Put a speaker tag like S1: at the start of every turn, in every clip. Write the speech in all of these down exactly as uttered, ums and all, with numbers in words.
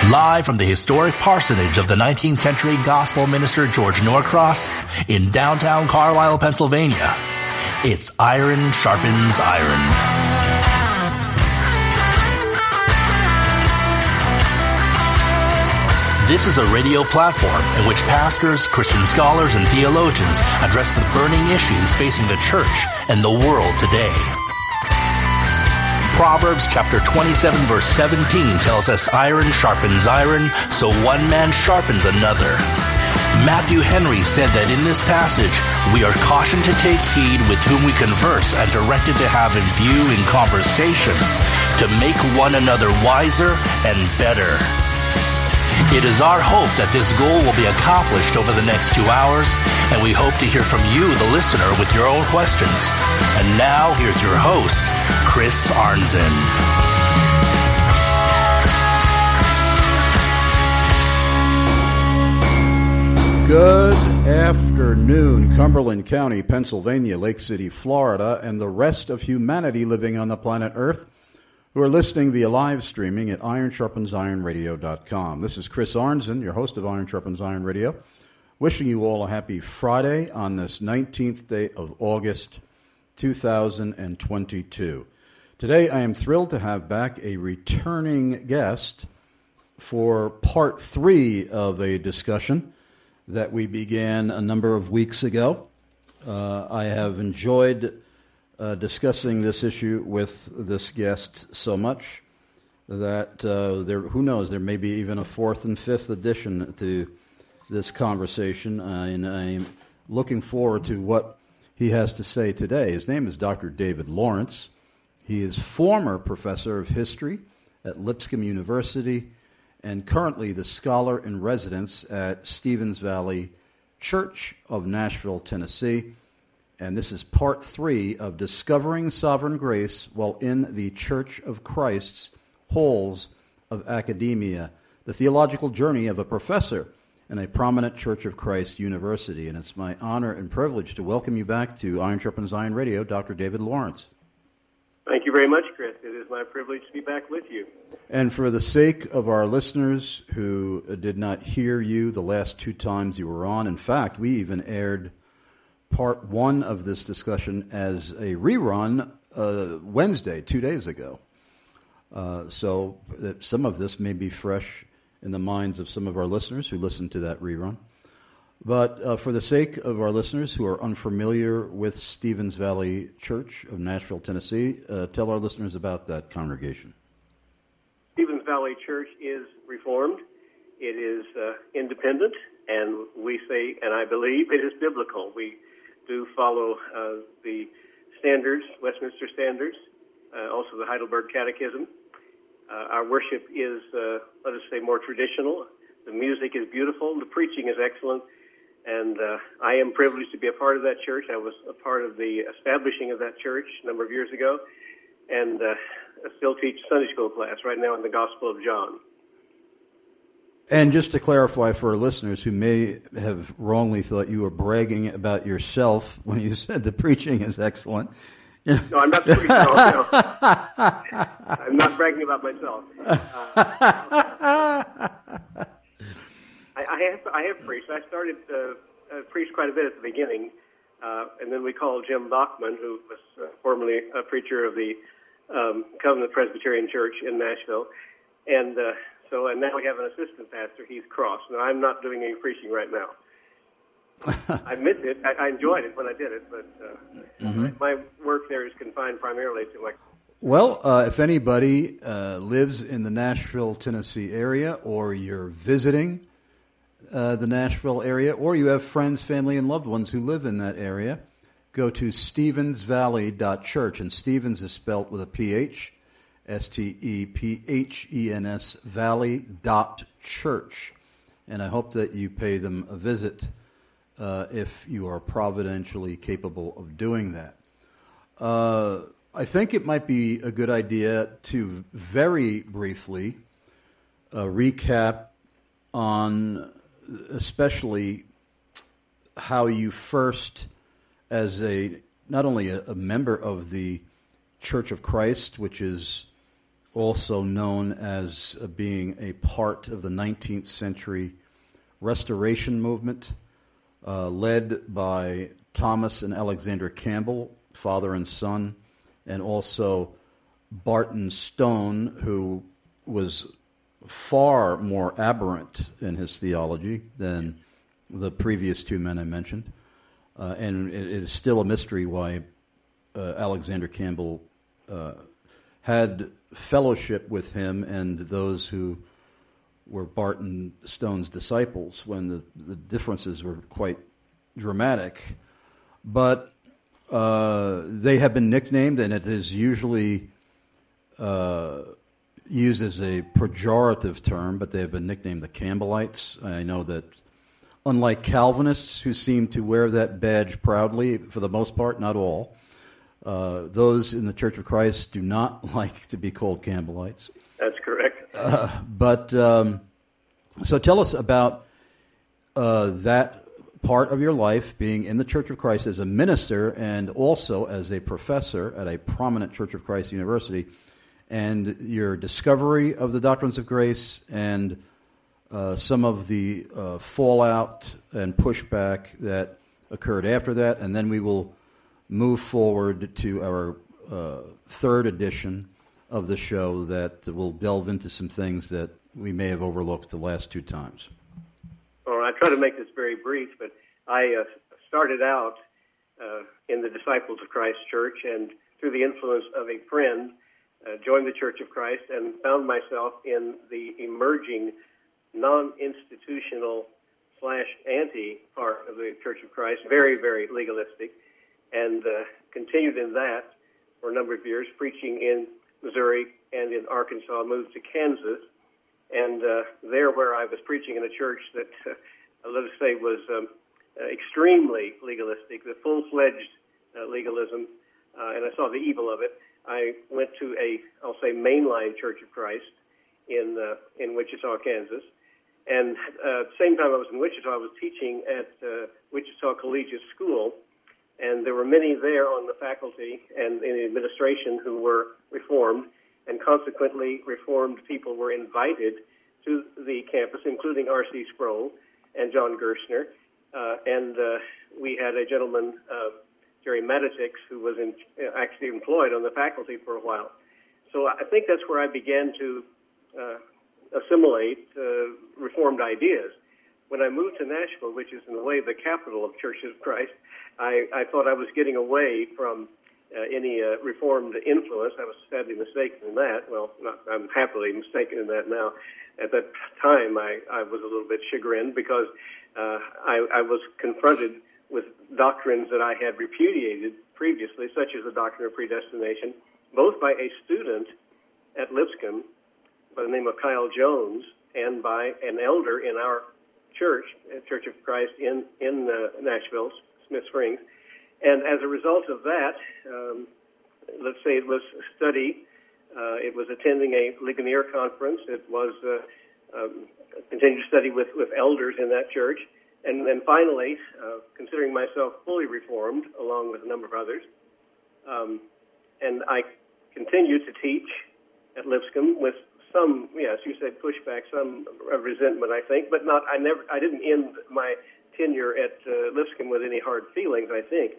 S1: Live from the historic parsonage of the nineteenth century gospel minister George Norcross in downtown Carlisle, Pennsylvania, it's Iron Sharpens Iron. This is a radio platform in which pastors, Christian scholars, and theologians address the burning issues facing the church and the world today. Proverbs chapter twenty-seven verse seventeen tells us iron sharpens iron, so one man sharpens another. Matthew Henry said that in this passage, we are cautioned to take heed with whom we converse and directed to have in view in conversation to make one another wiser and better. It is our hope that this goal will be accomplished over the next two hours, and we hope to hear from you, the listener, with your own questions. And now, here's your host, Chris Arnzen.
S2: Good afternoon, Cumberland County, Pennsylvania, Lake City, Florida, and the rest of humanity living on the planet Earth who are listening via live streaming at iron sharpens iron radio dot com. This is Chris Arnzen, your host of Iron Sharpens Iron Radio, wishing you all a happy Friday on this nineteenth day of August, two thousand twenty-two. Today I am thrilled to have back a returning guest for part three of a discussion that we began a number of weeks ago. Uh, I have enjoyed Uh, discussing this issue with this guest so much that uh, there, who knows, there may be even a fourth and fifth edition to this conversation, uh, and I'm looking forward to what he has to say today. His name is Doctor David Lawrence. He is former professor of history at Lipscomb University and currently the scholar in residence at Stevens Valley Church of Nashville, Tennessee. And this is part three of Discovering Sovereign Grace While in the Church of Christ's Halls of Academia, the theological journey of a professor in a prominent Church of Christ university. And it's my honor and privilege to welcome you back to Iron Sharpens Iron Radio, Doctor David Lawrence.
S3: Thank you very much, Chris. It is my privilege to be back with you.
S2: And for the sake of our listeners who did not hear you the last two times you were on, in fact, we even aired part one of this discussion as a rerun uh, Wednesday, two days ago. Uh, so that some of this may be fresh in the minds of some of our listeners who listened to that rerun. But uh, for the sake of our listeners who are unfamiliar with Stevens Valley Church of Nashville, Tennessee, uh, tell our listeners about that congregation.
S3: Stevens Valley Church is Reformed. It is uh, independent, and we say, and I believe, it is biblical. We do follow uh, the standards, Westminster Standards, uh, also the Heidelberg Catechism. Uh, our worship is, uh, let us say, more traditional. The music is beautiful. The preaching is excellent. And uh, I am privileged to be a part of that church. I was a part of the establishing of that church a number of years ago, and uh, I still teach Sunday school class right now in the Gospel of John.
S2: And just to clarify for our listeners who may have wrongly thought you were bragging about yourself when you said the preaching is excellent.
S3: No, I'm not preaching. No, no. I'm not bragging about myself. Uh, I, I have I have preached. I started uh, I preached quite a bit at the beginning, uh, and then we called Jim Bachman, who was uh, formerly a preacher of the um, Covenant Presbyterian Church in Nashville, and. Uh, So, and now we have an assistant pastor, Heath Cross. Now, I'm not doing any preaching right now. I missed it. I, I enjoyed it when I did it, but uh, mm-hmm. my, my work there is confined primarily to my...
S2: Well, uh, if anybody uh, lives in the Nashville, Tennessee area, or you're visiting uh, the Nashville area, or you have friends, family, and loved ones who live in that area, go to stevens valley dot church, and Stevens is spelt with a P H, S T E P H E N S, valley dot church. And I hope that you pay them a visit uh, if you are providentially capable of doing that. Uh, I think it might be a good idea to very briefly uh, recap on especially how you first, as a not only a, a member of the Church of Christ, which is also known as uh, being a part of the nineteenth century Restoration movement, uh, led by Thomas and Alexander Campbell, father and son, and also Barton Stone, who was far more aberrant in his theology than the previous two men I mentioned. Uh, and it, it is still a mystery why uh, Alexander Campbell uh, had fellowship with him and those who were Barton Stone's disciples when the, the differences were quite dramatic. But uh, they have been nicknamed, and it is usually uh, used as a pejorative term, but they have been nicknamed the Campbellites. I know that unlike Calvinists, who seem to wear that badge proudly, for the most part, not all, uh, those in the Church of Christ do not like to be called Campbellites.
S3: That's correct.
S2: Uh, but, um, so tell us about uh, that part of your life, being in the Church of Christ as a minister and also as a professor at a prominent Church of Christ university, and your discovery of the doctrines of grace and uh, some of the uh, fallout and pushback that occurred after that, and then we will move forward to our uh, third edition of the show that will delve into some things that we may have overlooked the last two times.
S3: Well, I try to make this very brief, but I uh, started out uh, in the Disciples of Christ Church, and through the influence of a friend, uh, joined the Church of Christ and found myself in the emerging non-institutional slash anti part of the Church of Christ, very, very legalistic, and uh, continued in that for a number of years, preaching in Missouri and in Arkansas, moved to Kansas, and uh, there where I was preaching in a church that, uh, let us say, was um, uh, extremely legalistic, the full-fledged uh, legalism, uh, and I saw the evil of it. I went to a, I'll say, mainline Church of Christ in uh, in Wichita, Kansas, and uh, at the same time I was in Wichita, I was teaching at uh, Wichita Collegiate School, and there were many there on the faculty and in the administration who were Reformed, and consequently Reformed people were invited to the campus, including R C Sproul and John Gerstner, uh, and uh, we had a gentleman, uh, Jerry Matitix, who was in, uh, actually employed on the faculty for a while. So I think that's where I began to uh, assimilate uh, Reformed ideas. When I moved to Nashville, which is in a way the capital of Churches of Christ, I, I thought I was getting away from uh, any uh, Reformed influence. I was sadly mistaken in that. Well, not, I'm happily mistaken in that now. At that time, I, I was a little bit chagrined because uh, I, I was confronted with doctrines that I had repudiated previously, such as the doctrine of predestination, both by a student at Lipscomb by the name of Kyle Jones and by an elder in our church, Church of Christ in, in uh, Nashville, Smith Springs. And as a result of that, um, let's say it was study, uh, it was attending a Ligonier conference, it was uh, um, continued study with, with elders in that church, and then finally, uh, considering myself fully reformed, along with a number of others, um, and I continued to teach at Lipscomb with some, yes, you said pushback, some resentment, I think, but not. I never, I didn't end my tenure at uh, Lipscomb with any hard feelings. I think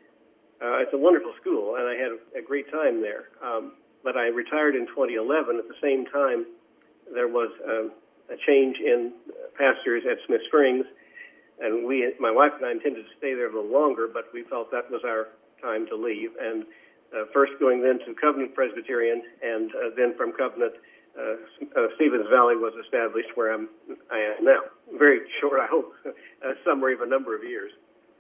S3: uh, it's a wonderful school, and I had a, a great time there. Um, but I retired in twenty eleven. At the same time, there was um, a change in pastors at Smith Springs, and we, my wife and I, intended to stay there a little longer, but we felt that was our time to leave. And uh, first going then to Covenant Presbyterian, and uh, then from Covenant. Uh, uh, Stevens Valley was established where I'm, I am now. Very short, I hope, a summary of a number of years.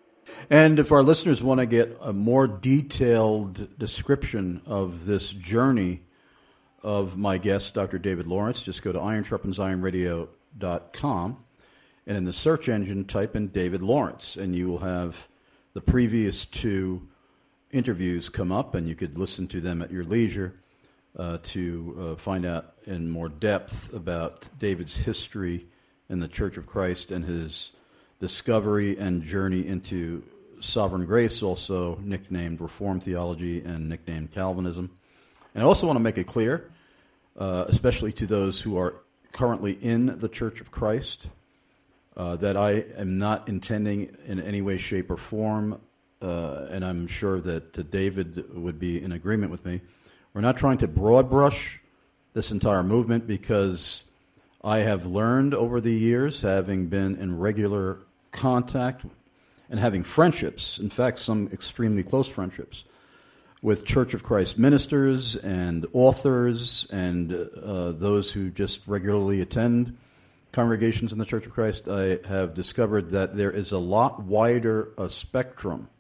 S2: And if our listeners want to get a more detailed description of this journey of my guest, Doctor David Lawrence, just go to iron sharpens iron radio dot com, and in the search engine type in David Lawrence, and you will have the previous two interviews come up, and you could listen to them at your leisure. Uh, to uh, find out in more depth about David's history in the Church of Christ and his discovery and journey into sovereign grace, also nicknamed Reformed theology and nicknamed Calvinism. And I also want to make it clear uh, especially to those who are currently in the Church of Christ, uh, that I am not intending in any way, shape, or form, uh, and I'm sure that uh, David would be in agreement with me, we're not trying to broad brush this entire movement, because I have learned over the years, having been in regular contact and having friendships, in fact, some extremely close friendships, with Church of Christ ministers and authors and uh, those who just regularly attend congregations in the Church of Christ, I have discovered that there is a lot wider a spectrum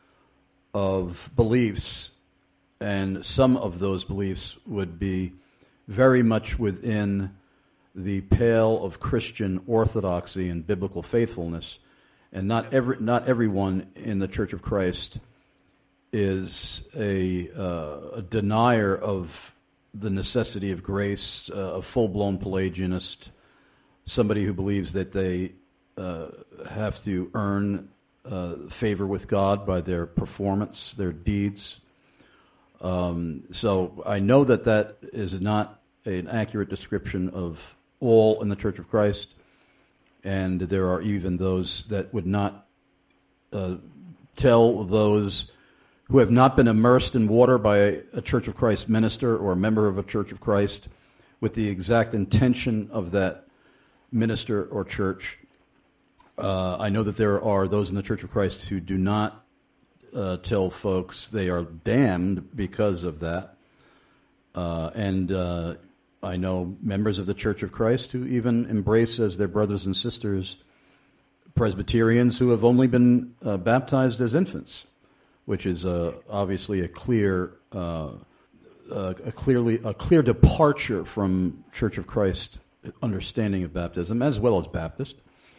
S2: of beliefs, and some of those beliefs would be very much within the pale of Christian orthodoxy and biblical faithfulness, and not every not everyone in the Church of Christ is a, uh, a denier of the necessity of grace, uh, a full-blown Pelagianist, somebody who believes that they uh, have to earn uh, favor with God by their performance, their deeds. Um, so I know that that is not an accurate description of all in the Church of Christ, and there are even those that would not uh, tell those who have not been immersed in water by a, a Church of Christ minister or a member of a Church of Christ with the exact intention of that minister or church. Uh, I know that there are those in the Church of Christ who do not uh, tell folks they are damned because of that. Uh, and uh, I know members of the Church of Christ who even embrace as their brothers and sisters Presbyterians who have only been uh, baptized as infants, which is uh, obviously a clear, uh, uh, a clearly a clear departure from Church of Christ understanding of baptism, as well as Baptist.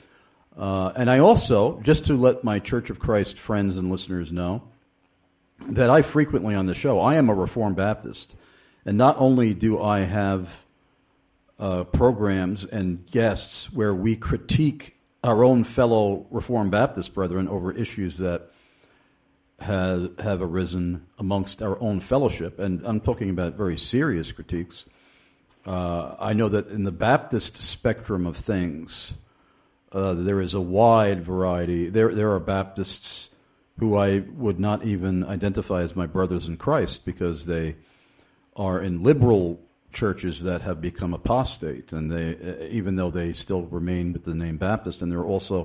S2: Uh, and I also, just to let my Church of Christ friends and listeners know, that I frequently on the show, I am a Reformed Baptist, and not only do I have uh, programs and guests where we critique our own fellow Reformed Baptist brethren over issues that Has, have arisen amongst our own fellowship, and I'm talking about very serious critiques. Uh, I know that in the Baptist spectrum of things, uh, there is a wide variety. There, there are Baptists who I would not even identify as my brothers in Christ because they are in liberal churches that have become apostate, and they, even though they still remain with the name Baptist, and there are also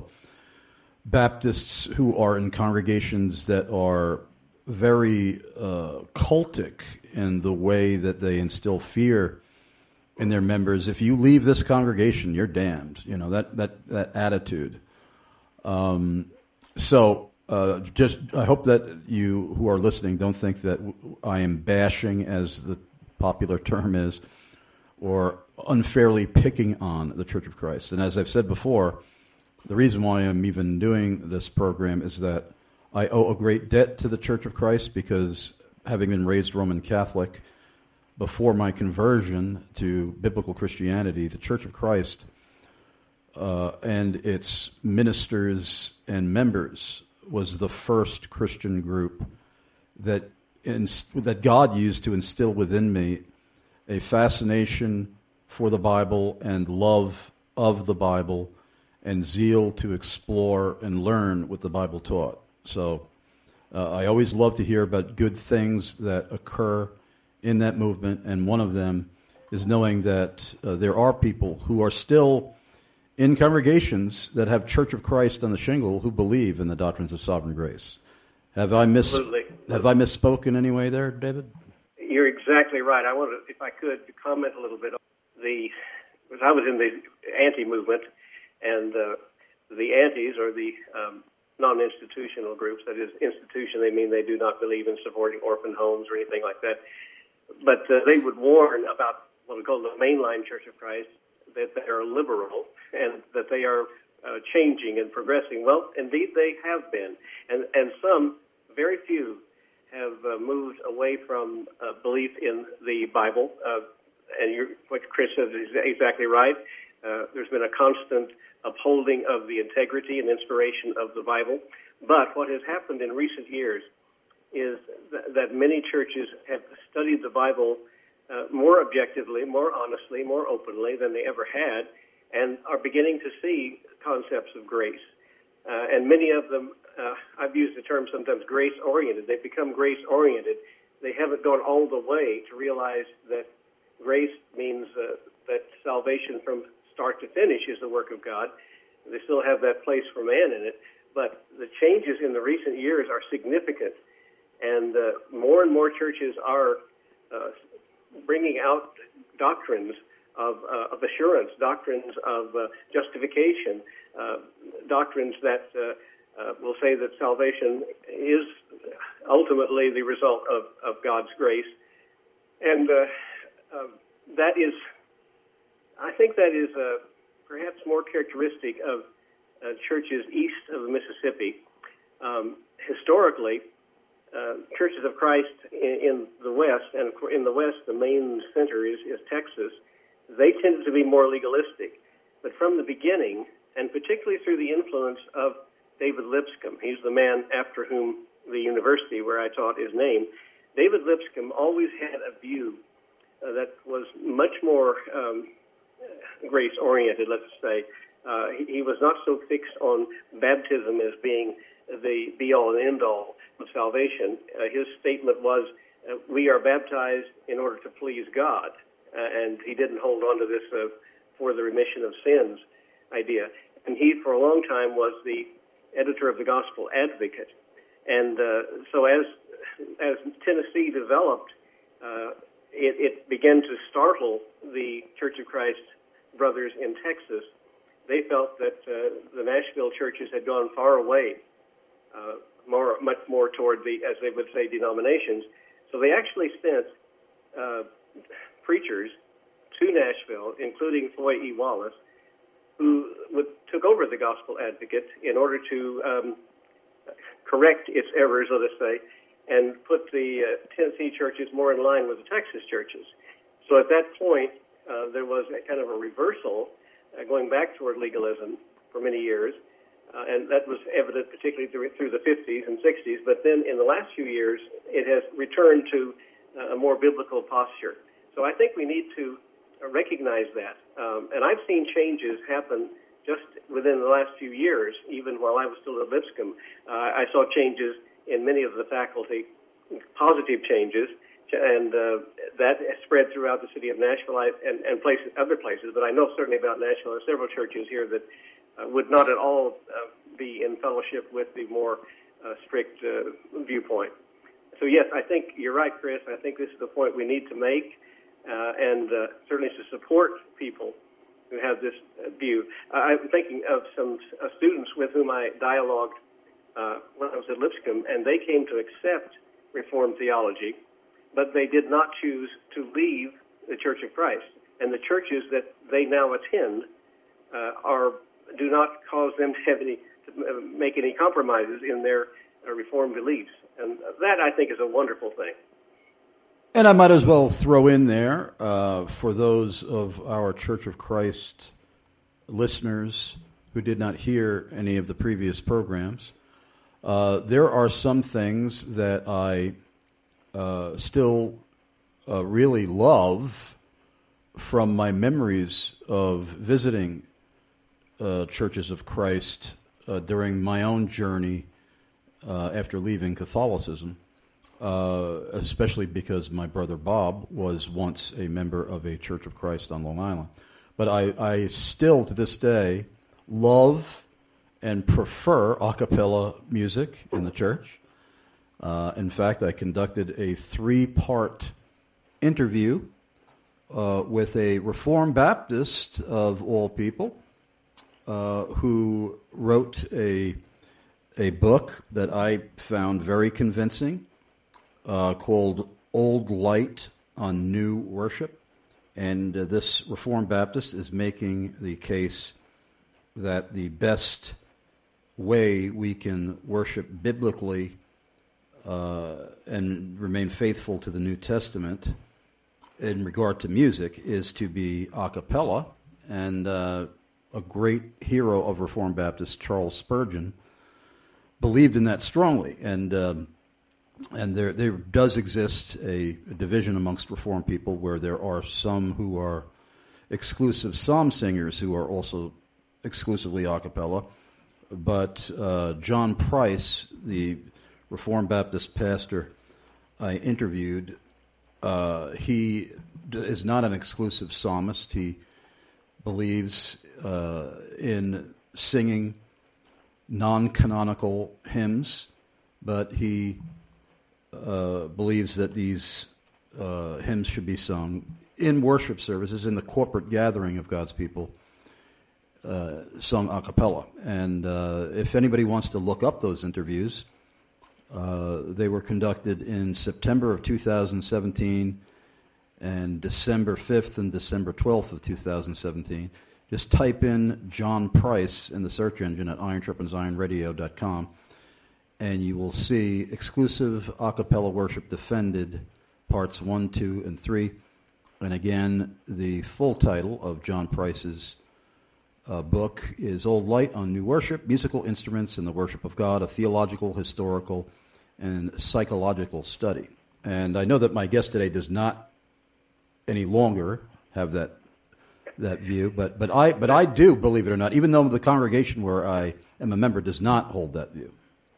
S2: Baptists who are in congregations that are very uh, cultic in the way that they instill fear in their members. If you leave this congregation, you're damned. You know, that that that attitude. Um, so, uh, just I hope that you who are listening don't think that I am bashing, as the popular term is, or unfairly picking on the Church of Christ. And as I've said before, the reason why I'm even doing this program is that I owe a great debt to the Church of Christ, because having been raised Roman Catholic before my conversion to biblical Christianity, the Church of Christ uh, and its ministers and members was the first Christian group that ins- that God used to instill within me a fascination for the Bible and love of the Bible, and zeal to explore and learn what the Bible taught. So uh, I always love to hear about good things that occur in that movement, and one of them is knowing that uh, there are people who are still in congregations that have Church of Christ on the shingle who believe in the doctrines of sovereign grace. Have I miss
S3: Absolutely.
S2: Have I misspoken in any way there, David?
S3: You're exactly right. I wanted, if I could, to comment a little bit on the, because I was in the anti-movement, and uh, the antis are the um, non-institutional groups. That is, institution, they mean they do not believe in supporting orphan homes or anything like that. But uh, they would warn about what we call the mainline Church of Christ, that they are liberal and that they are uh, changing and progressing. Well, indeed they have been. And, and some, very few, have uh, moved away from uh, belief in the Bible. Uh, and you're, what Chris says is exactly right. Uh, there's been a constant upholding of the integrity and inspiration of the Bible. But what has happened in recent years is th- that many churches have studied the Bible uh, more objectively, more honestly, more openly than they ever had, and are beginning to see concepts of grace. Uh, and many of them, uh, I've used the term sometimes grace-oriented. They've become grace-oriented. They haven't gone all the way to realize that grace means uh, that salvation from start to finish is the work of God. They still have that place for man in it, but the changes in the recent years are significant, and uh, more and more churches are uh, bringing out doctrines of, uh, of assurance, doctrines of uh, justification, uh, doctrines that uh, uh, will say that salvation is ultimately the result of, of God's grace. And uh, uh, that is, I think that is uh, perhaps more characteristic of uh, churches east of the Mississippi. Um, historically, uh, churches of Christ in, in the West, and in the West the main center is, is Texas, they tended to be more legalistic. But from the beginning, and particularly through the influence of David Lipscomb, he's the man after whom the university where I taught is named, David Lipscomb always had a view uh, that was much more um, grace-oriented, let's say. Uh, he, he was not so fixed on baptism as being the be-all and end-all of salvation. Uh, his statement was, uh, we are baptized in order to please God. Uh, and he didn't hold on to this uh, for the remission of sins idea. And he, for a long time, was the editor of the Gospel Advocate. And uh, so as as Tennessee developed, uh, it, it began to startle the Church of Christ brothers in Texas. They felt that uh, the Nashville churches had gone far away, uh, more much more toward the, as they would say, denominations. So they actually sent uh, preachers to Nashville, including Foy E. Wallace, who would, took over the Gospel Advocate in order to um, correct its errors, let us say, and put the uh, Tennessee churches more in line with the Texas churches. So at that point, uh, there was a kind of a reversal uh, going back toward legalism for many years, uh, and that was evident particularly through, through the fifties and sixties. But then in the last few years, it has returned to uh, a more biblical posture. So I think we need to recognize that. Um, and I've seen changes happen just within the last few years, even while I was still at Lipscomb. Uh, I saw changes in many of the faculty, positive changes, and uh, that spread throughout the city of Nashville and, and places, other places. But I know certainly about Nashville, there are several churches here that uh, would not at all uh, be in fellowship with the more uh, strict uh, viewpoint. So yes, I think you're right, Chris. I think this is the point we need to make, uh, and uh, certainly to support people who have this uh, view. Uh, I'm thinking of some uh, students with whom I dialogued uh, when I was at Lipscomb, and they came to accept Reformed theology, but they did not choose to leave the Church of Christ. And the churches that they now attend uh, are do not cause them to have any to make any compromises in their uh, Reformed beliefs, and that I think is a wonderful thing.
S2: And I might as well throw in there, uh, for those of our Church of Christ listeners who did not hear any of the previous programs, uh, there are some things that I uh, still uh, really love from my memories of visiting uh, Churches of Christ uh, during my own journey uh, after leaving Catholicism. Uh, especially because my brother Bob was once a member of a Church of Christ on Long Island. But I, I still, to this day, love and prefer a cappella music in the church. Uh, in fact, I conducted a three-part interview uh, with a Reformed Baptist, of all people, uh, who wrote a, a book that I found very convincing, Uh, called Old Light on New Worship. And uh, this Reformed Baptist is making the case that the best way we can worship biblically uh, and remain faithful to the New Testament in regard to music is to be a cappella. And uh, a great hero of Reformed Baptist, Charles Spurgeon, believed in that strongly. And um, and there there does exist a, a division amongst Reformed people where there are some who are exclusive psalm singers who are also exclusively a cappella. But uh, John Price, the Reformed Baptist pastor I interviewed, uh, he d- is not an exclusive psalmist. He believes uh, in singing non-canonical hymns, but he uh, believes that these uh, hymns should be sung in worship services, in the corporate gathering of God's people, uh, sung a cappella. And uh, if anybody wants to look up those interviews, uh, they were conducted in September of two thousand seventeen and December fifth and December twelfth of two thousand seventeen. Just type in John Price in the search engine at iron sharpens iron radio dot com, and you will see exclusive a cappella worship defended, parts one, two, and three. And again, the full title of John Price's uh, book is Old Light on New Worship, Musical Instruments in the Worship of God, a Theological, Historical, and Psychological Study. And I know that my guest today does not any longer have that that view, but, but I but I do, believe it or not, even though the congregation where I am a member does not hold that view.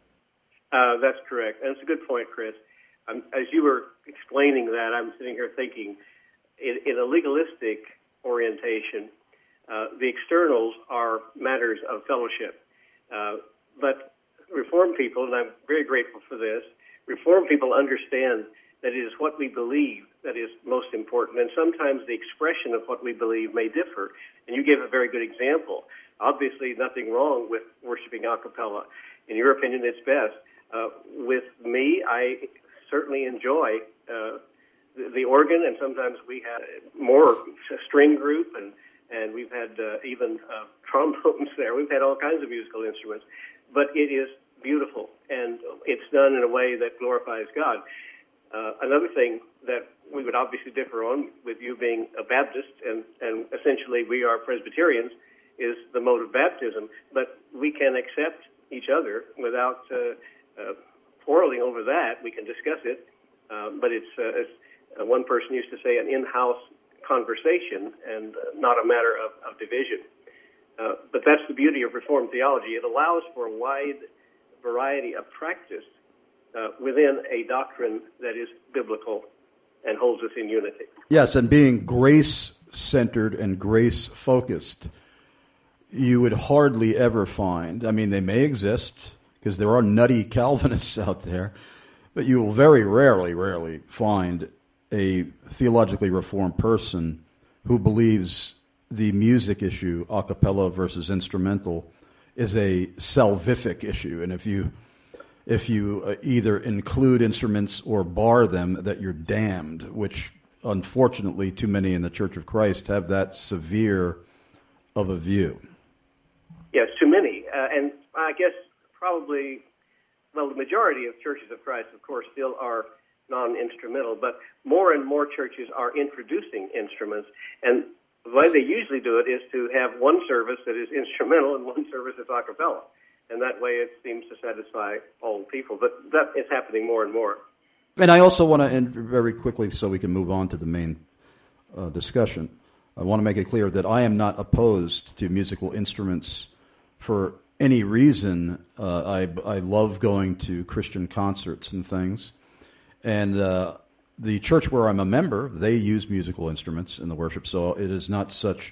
S3: Uh, that's correct. And it's a good point, Chris. Um, as you were explaining that, I'm sitting here thinking, in, in a legalistic orientation, uh, the externals are matters of fellowship. Uh, but Reformed people, and I'm very grateful for this, Reformed people understand that it is what we believe that is most important, and sometimes the expression of what we believe may differ. And you gave a very good example. Obviously, nothing wrong with worshiping a cappella. In your opinion, it's best. Uh, with me, I certainly enjoy uh, the, the organ, and sometimes we have more string group, and, and we've had uh, even uh, trombones there. We've had all kinds of musical instruments. But it is beautiful, and it's done in a way that glorifies God. Uh, another thing that we would obviously differ on, with you being a Baptist, and, and essentially we are Presbyterians, is the mode of baptism. But we can accept each other without uh, uh, quarreling over that. We can discuss it, uh, but it's, uh, as uh, one person used to say, an in-house conversation and uh, not a matter of, of division. Uh, but that's the beauty of Reformed theology. It allows for a wide variety of practice Uh, within a doctrine that is biblical and holds us in unity.
S2: Yes, and being grace-centered and grace-focused, you would hardly ever find, I mean, they may exist, because there are nutty Calvinists out there, but you will very rarely, rarely find a theologically reformed person who believes the music issue, a cappella versus instrumental, is a salvific issue. And if you if you uh, either include instruments or bar them, that you're damned, which unfortunately too many in the Church of Christ have that severe of a view.
S3: Yes, too many. Uh, and I guess probably, well, the majority of churches of Christ, of course, still are non-instrumental, but more and more churches are introducing instruments. And the way they usually do it is to have one service that is instrumental and one service that's a cappella. And that way it seems to satisfy all people. But that is happening more and more.
S2: And I also want to end very quickly so we can move on to the main uh, discussion. I want to make it clear that I am not opposed to musical instruments for any reason. Uh, I, I love going to Christian concerts and things. And uh, the church where I'm a member, they use musical instruments in the worship, so it is not such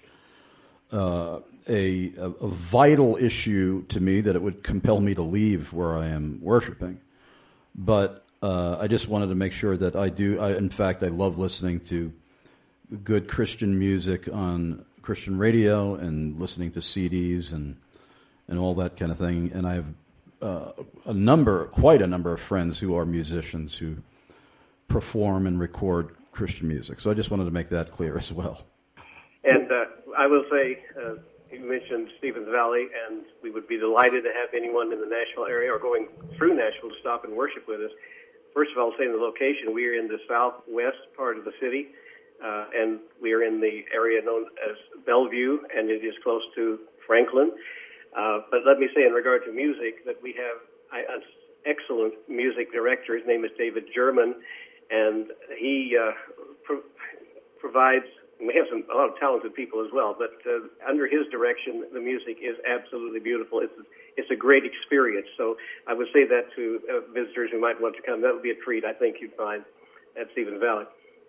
S2: uh, a, a, a vital issue to me that it would compel me to leave where I am worshiping. But uh, I just wanted to make sure that I do, I, in fact, I love listening to good Christian music on Christian radio and listening to C Ds and and all that kind of thing. And I have uh, a number, quite a number of friends who are musicians who perform and record Christian music. So I just wanted to make that clear as well.
S3: And uh, I will say, uh, you mentioned Stevens Valley, and we would be delighted to have anyone in the Nashville area or going through Nashville to stop and worship with us. First of all, saying the location, we are in the southwest part of the city, uh, and we are in the area known as Bellevue, and it is close to Franklin. Uh, but let me say in regard to music that we have, I, excellent music director. His name is David German, and he uh, pro- provides, we have some, a lot of talented people as well, but uh, under his direction, the music is absolutely beautiful. It's, it's a great experience. So I would say that to uh, visitors who might want to come. That would be a treat, I think you'd find, at Stevens Valley.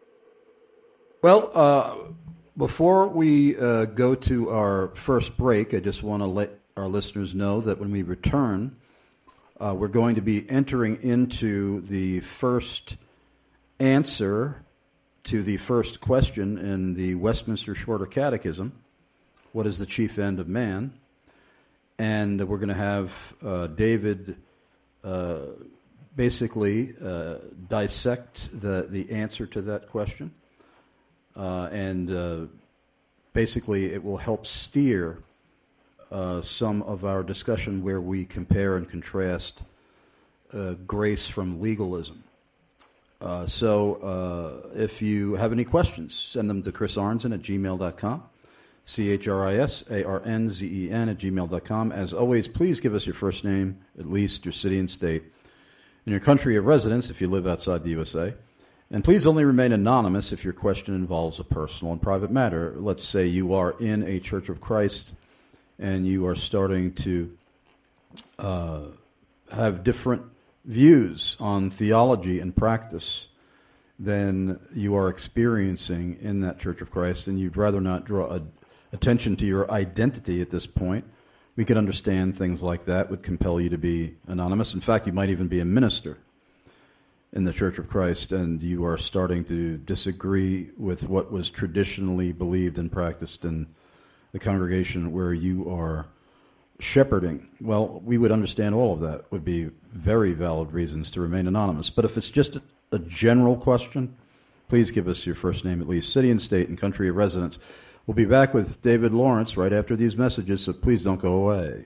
S2: Well, uh, before we uh, go to our first break, I just want to let our listeners know that when we return, uh, we're going to be entering into the first answer to the first question in the Westminster Shorter Catechism, what is the chief end of man? And we're going to have uh, David uh, basically uh, dissect the, the answer to that question. Uh, and uh, basically it will help steer uh, some of our discussion where we compare and contrast uh, grace from legalism. Uh, so uh, if you have any questions, send them to Chris Arnzen at gmail dot com, C H R I S A R N Z E N at gmail dot com. As always, please give us your first name, at least your city and state, and your country of residence if you live outside the U S A. And please only remain anonymous if your question involves a personal and private matter. Let's say you are in a Church of Christ and you are starting to uh, have different views on theology and practice than you are experiencing in that Church of Christ, and you'd rather not draw a, attention to your identity at this point. We could understand things like that would compel you to be anonymous. In fact, you might even be a minister in the Church of Christ, and you are starting to disagree with what was traditionally believed and practiced in the congregation where you are shepherding. Well, we would understand all of that would be very valid reasons to remain anonymous. But if it's just a, a general question, please give us your first name, at least city and state and country of residence. We'll be back with David Lawrence right after these messages, so please don't go away.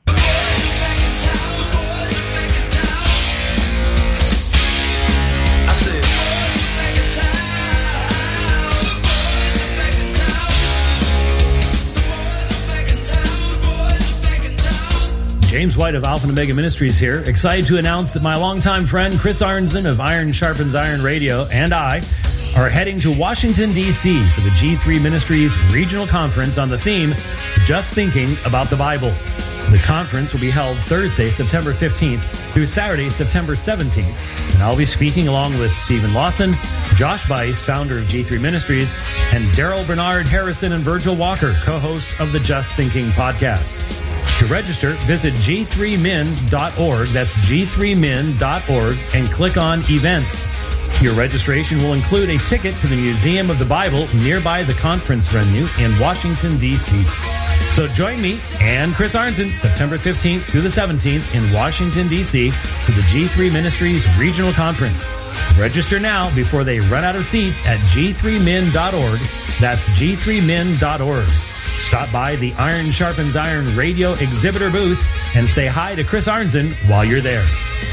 S4: James White of Alpha and Omega Ministries here, excited to announce that my longtime friend Chris Arnzen of Iron Sharpens Iron Radio and I are heading to Washington, D C for the G three Ministries Regional Conference on the theme, Just Thinking About the Bible. The conference will be held Thursday, September fifteenth through Saturday, September seventeenth, and I'll be speaking along with Stephen Lawson, Josh Bice, founder of G three Ministries, and Daryl Bernard Harrison and Virgil Walker, co-hosts of the Just Thinking podcast. To register, visit G three min dot org, that's G three min dot org, and click on Events. Your registration will include a ticket to the Museum of the Bible nearby the conference venue in Washington, D C So join me and Chris Arnzen September fifteenth through the seventeenth in Washington, D C for the G three Ministries Regional Conference. Register now before they run out of seats at G three min dot org, that's G three min dot org. Stop by the Iron Sharpens Iron radio exhibitor booth and say hi to Chris Arnzen while you're there.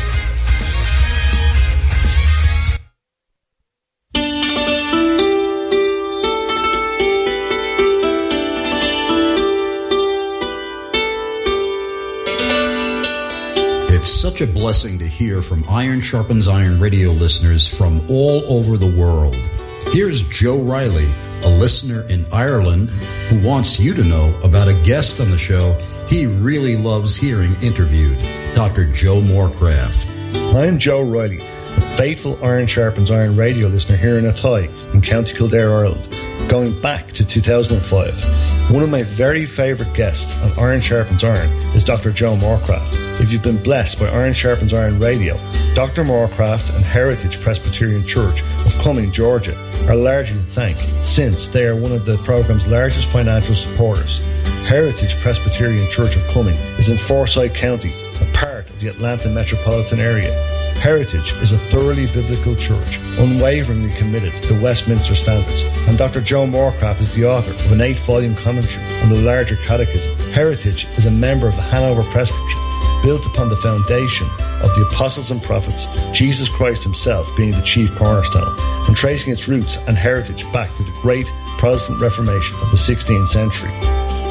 S2: It's such a blessing to hear from Iron Sharpens Iron radio listeners from all over the world. Here's Joe Riley, a listener in Ireland who wants you to know about a guest on the show he really loves hearing interviewed, Doctor Joe Morecraft.
S5: I'm Joe Riley, a faithful Iron Sharpens Iron radio listener here in Athy in County Kildare, Ireland, going back to two thousand five. One of my very favourite guests on Iron Sharpens Iron is Doctor Joe Morecraft. If you've been blessed by Iron Sharpens Iron radio, Doctor Morecraft and Heritage Presbyterian Church of Cumming, Georgia, are largely to thank, since they are one of the program's largest financial supporters. Heritage Presbyterian Church of Cumming is in Forsyth County, a part of the Atlanta metropolitan area. Heritage is a thoroughly biblical church, unwaveringly committed to Westminster standards, and Doctor Joe Morecraft is the author of an eight-volume commentary on the larger catechism. Heritage is a member of the Hanover Presbytery, built upon the foundation of the apostles and prophets, Jesus Christ himself being the chief cornerstone, and tracing its roots and heritage back to the great Protestant Reformation of the sixteenth century.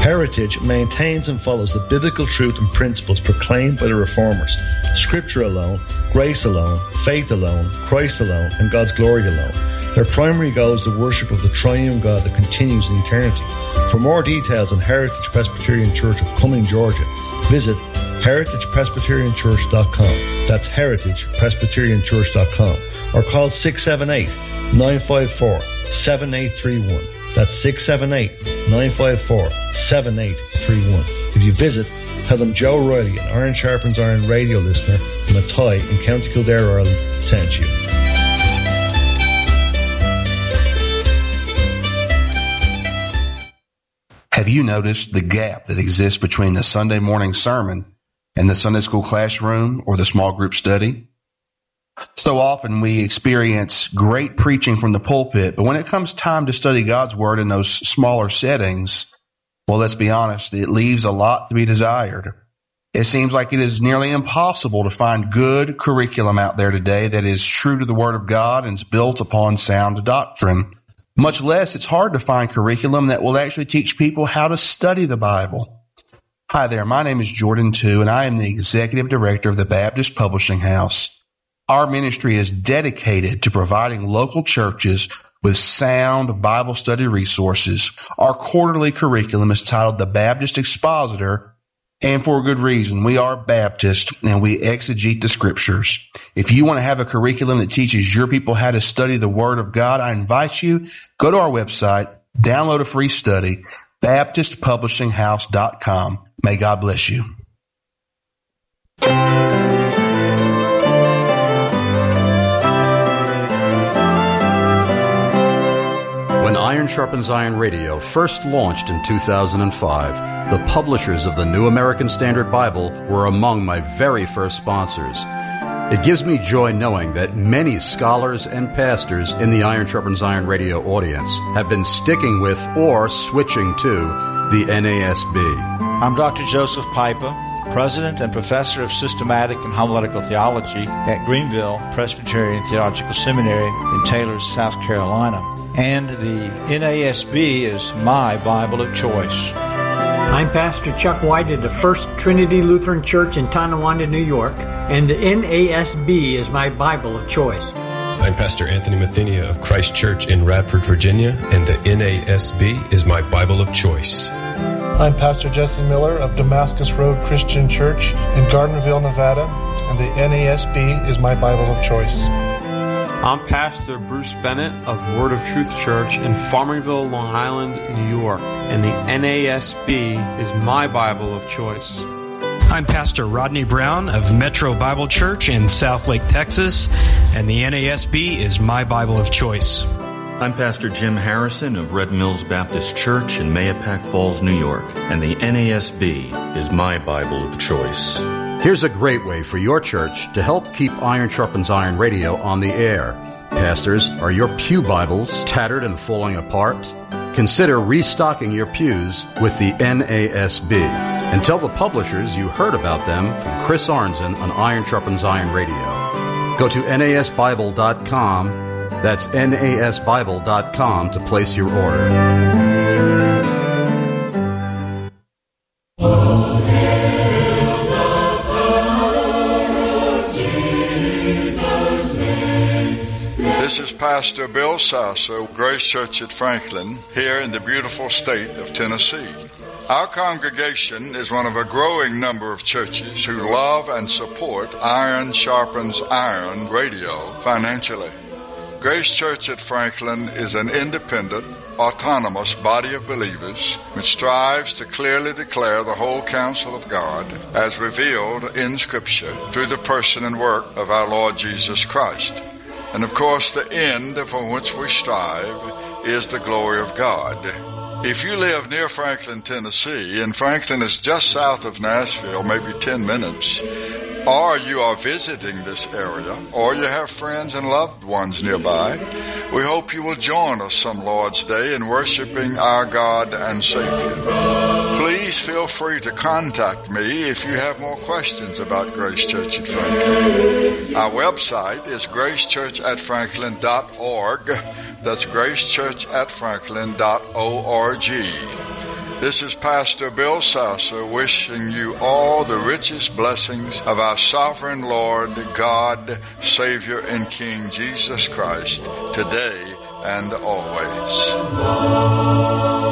S5: Heritage maintains and follows the biblical truth and principles proclaimed by the Reformers. Scripture alone, grace alone, faith alone, Christ alone, and God's glory alone. Their primary goal is the worship of the triune God that continues in eternity. For more details on Heritage Presbyterian Church of Cumming, Georgia, visit heritage presbyterian church dot com. That's heritage presbyterian church dot com. Or call six seven eight, nine five four, seven eight three one. That's six seven eight, nine five four, seven eight three one. If you visit, tell them Joe Riley, an Iron Sharpens Iron radio listener from Athy in County Kildare, Ireland, sent you.
S6: Have you noticed the gap that exists between the Sunday morning sermon and the Sunday school classroom or the small group study? So often we experience great preaching from the pulpit, but when it comes time to study God's Word in those smaller settings, well, let's be honest, it leaves a lot to be desired. It seems like it is nearly impossible to find good curriculum out there today that is true to the Word of God and is built upon sound doctrine. Much less, it's hard to find curriculum that will actually teach people how to study the Bible. Hi there, my name is Jordan Tu, and I am the Executive Director of the Baptist Publishing House. Our ministry is dedicated to providing local churches with sound Bible study resources. Our quarterly curriculum is titled The Baptist Expositor, and for a good reason. We are Baptist, and we exegete the Scriptures. If you want to have a curriculum that teaches your people how to study the Word of God, I invite you, go to our website, download a free study, baptist publishing house dot com. May God bless you.
S2: When Iron Sharpens Iron Radio first launched in two thousand five, the publishers of the New American Standard Bible were among my very first sponsors. It gives me joy knowing that many scholars and pastors in the Iron Sharpens Iron Radio audience have been sticking with or switching to the N A S B.
S7: I'm Doctor Joseph Pipa, President and Professor of Systematic and Homiletical Theology at Greenville Presbyterian Theological Seminary in Taylor, South Carolina. And the N A S B is my Bible of choice.
S8: I'm Pastor Chuck White of the First Trinity Lutheran Church in Tonawanda, New York, and the N A S B is my Bible of choice.
S9: I'm Pastor Anthony Mathenia of Christ Church in Radford, Virginia, and the N A S B is my Bible of choice.
S10: I'm Pastor Jesse Miller of Damascus Road Christian Church in Gardnerville, Nevada, and the N A S B is my Bible of choice.
S11: I'm Pastor Bruce Bennett of Word of Truth Church in Farmingville, Long Island, New York, and the N A S B is my Bible of choice.
S12: I'm Pastor Rodney Brown of Metro Bible Church in Southlake, Texas, and the N A S B is my Bible of choice.
S13: I'm Pastor Jim Harrison of Red Mills Baptist Church in Mahopac Falls, New York, and the N A S B is my Bible of choice.
S2: Here's a great way for your church to help keep Iron Sharpens Iron Radio on the air. Pastors, are your pew Bibles tattered and falling apart? Consider restocking your pews with the N A S B. And tell the publishers you heard about them from Chris Arnzen on Iron Sharpens Iron Radio. Go to N A S Bible dot com. That's N A S Bible dot com to place your order.
S14: This is Pastor Bill Sasso, Grace Church at Franklin, here in the beautiful state of Tennessee. Our congregation is one of a growing number of churches who love and support Iron Sharpens Iron Radio financially. Grace Church at Franklin is an independent, autonomous body of believers which strives to clearly declare the whole counsel of God as revealed in Scripture through the person and work of our Lord Jesus Christ. And of course, the end for which we strive is the glory of God. If you live near Franklin, Tennessee, and Franklin is just south of Nashville, maybe ten minutes, or you are visiting this area, or you have friends and loved ones nearby, we hope you will join us some Lord's Day in worshiping our God and Savior. Please feel free to contact me if you have more questions about Grace Church at Franklin. Our website is grace church at franklin dot org. That's grace church at franklin dot org. This is Pastor Bill Sasser wishing you all the richest blessings of our sovereign Lord, God, Savior, and King Jesus Christ, today and always.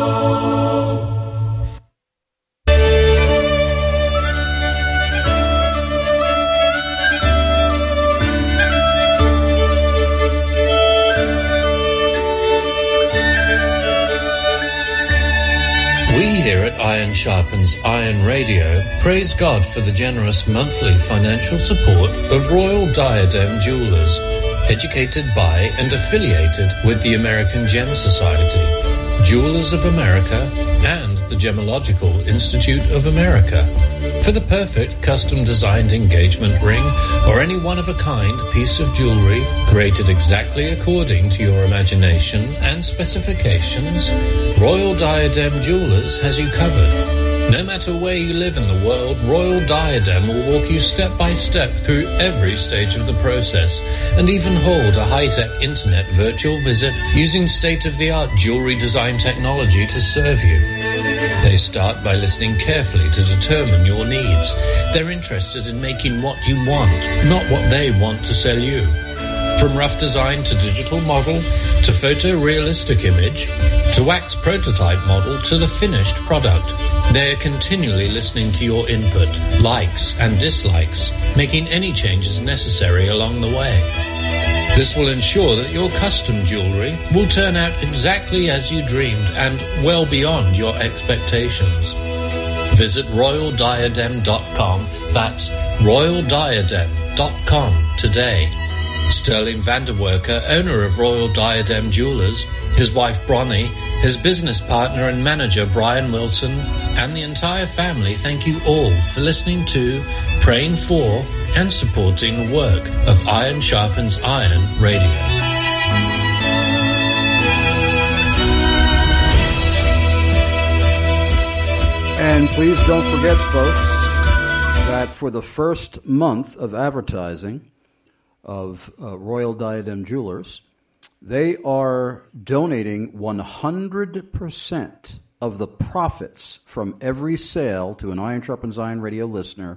S15: Iron Sharpens Iron Radio praise God for the generous monthly financial support of Royal Diadem Jewelers, educated by and affiliated with the American Gem Society, Jewelers of America, and the Gemological Institute of America. For the perfect custom-designed engagement ring or any one-of-a-kind piece of jewelry created exactly according to your imagination and specifications, Royal Diadem Jewelers has you covered. No matter where you live in the world, Royal Diadem will walk you step by step through every stage of the process and even hold a high-tech internet virtual visit using state-of-the-art jewelry design technology to serve you. They start by listening carefully to determine your needs. They're interested in making what you want, not what they want to sell you. From rough design to digital model, to photorealistic image, to wax prototype model, to the finished product, they're continually listening to your input, likes and dislikes, making any changes necessary along the way. This will ensure that your custom jewelry will turn out exactly as you dreamed and well beyond your expectations. Visit royal diadem dot com. That's royal diadem dot com today. Sterling Vanderwerker, owner of Royal Diadem Jewelers, his wife Bronnie, his business partner and manager Brian Wilson, and the entire family thank you all for listening to, praying for, and supporting the work of Iron Sharpens Iron Radio.
S2: And please don't forget, folks, that for the first month of advertising of uh, Royal Diadem Jewelers, they are donating one hundred percent of the profits from every sale to an Iron Sharpens Iron Radio listener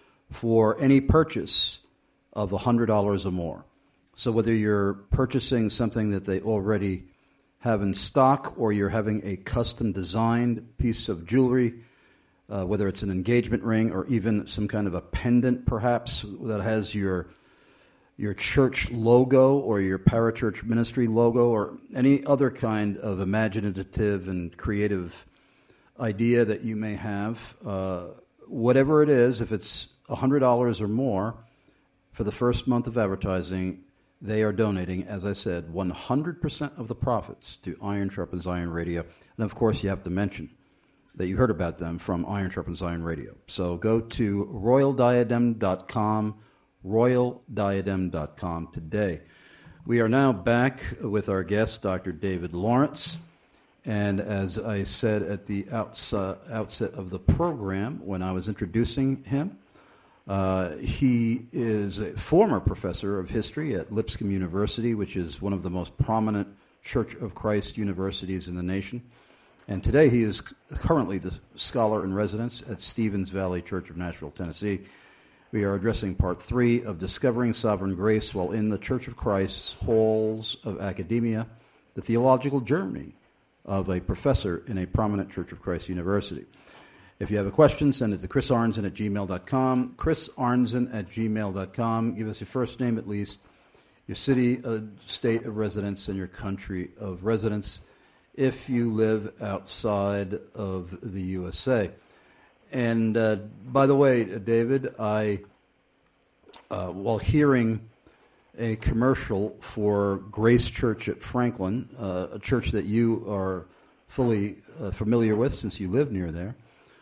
S2: for any purchase of one hundred dollars or more. So whether you're purchasing something that they already have in stock or you're having a custom-designed piece of jewelry, uh, whether it's an engagement ring or even some kind of a pendant perhaps that has your your church logo or your parachurch ministry logo or any other kind of imaginative and creative idea that you may have, uh, whatever it is, if it's one hundred dollars or more for the first month of advertising, they are donating, as I said, one hundred percent of the profits to Iron Sharpens Iron Radio. And of course, you have to mention that you heard about them from Iron Sharpens Iron Radio. So go to royal diadem dot com, royal diadem dot com today. We are now back with our guest, Doctor David Lawrence. And as I said at the outs- uh, outset of the program when I was introducing him, uh, he is a former professor of history at Lipscomb University, which is one of the most prominent Church of Christ universities in the nation. And today he is currently the scholar in residence at Stevens Valley Church of Nashville, Tennessee. We are addressing part three of Discovering Sovereign Grace while in the Church of Christ's halls of academia, the theological journey of a professor in a prominent Church of Christ university. If you have a question, send it to chris arnzen at gmail dot com, chris arnzen at gmail dot com. Give us your first name at least, your city, uh, state of residence, and your country of residence if you live outside of the U S A. And uh, by the way, David, I, uh, while hearing a commercial for Grace Church at Franklin, uh, a church that you are fully uh, familiar with since you live near there,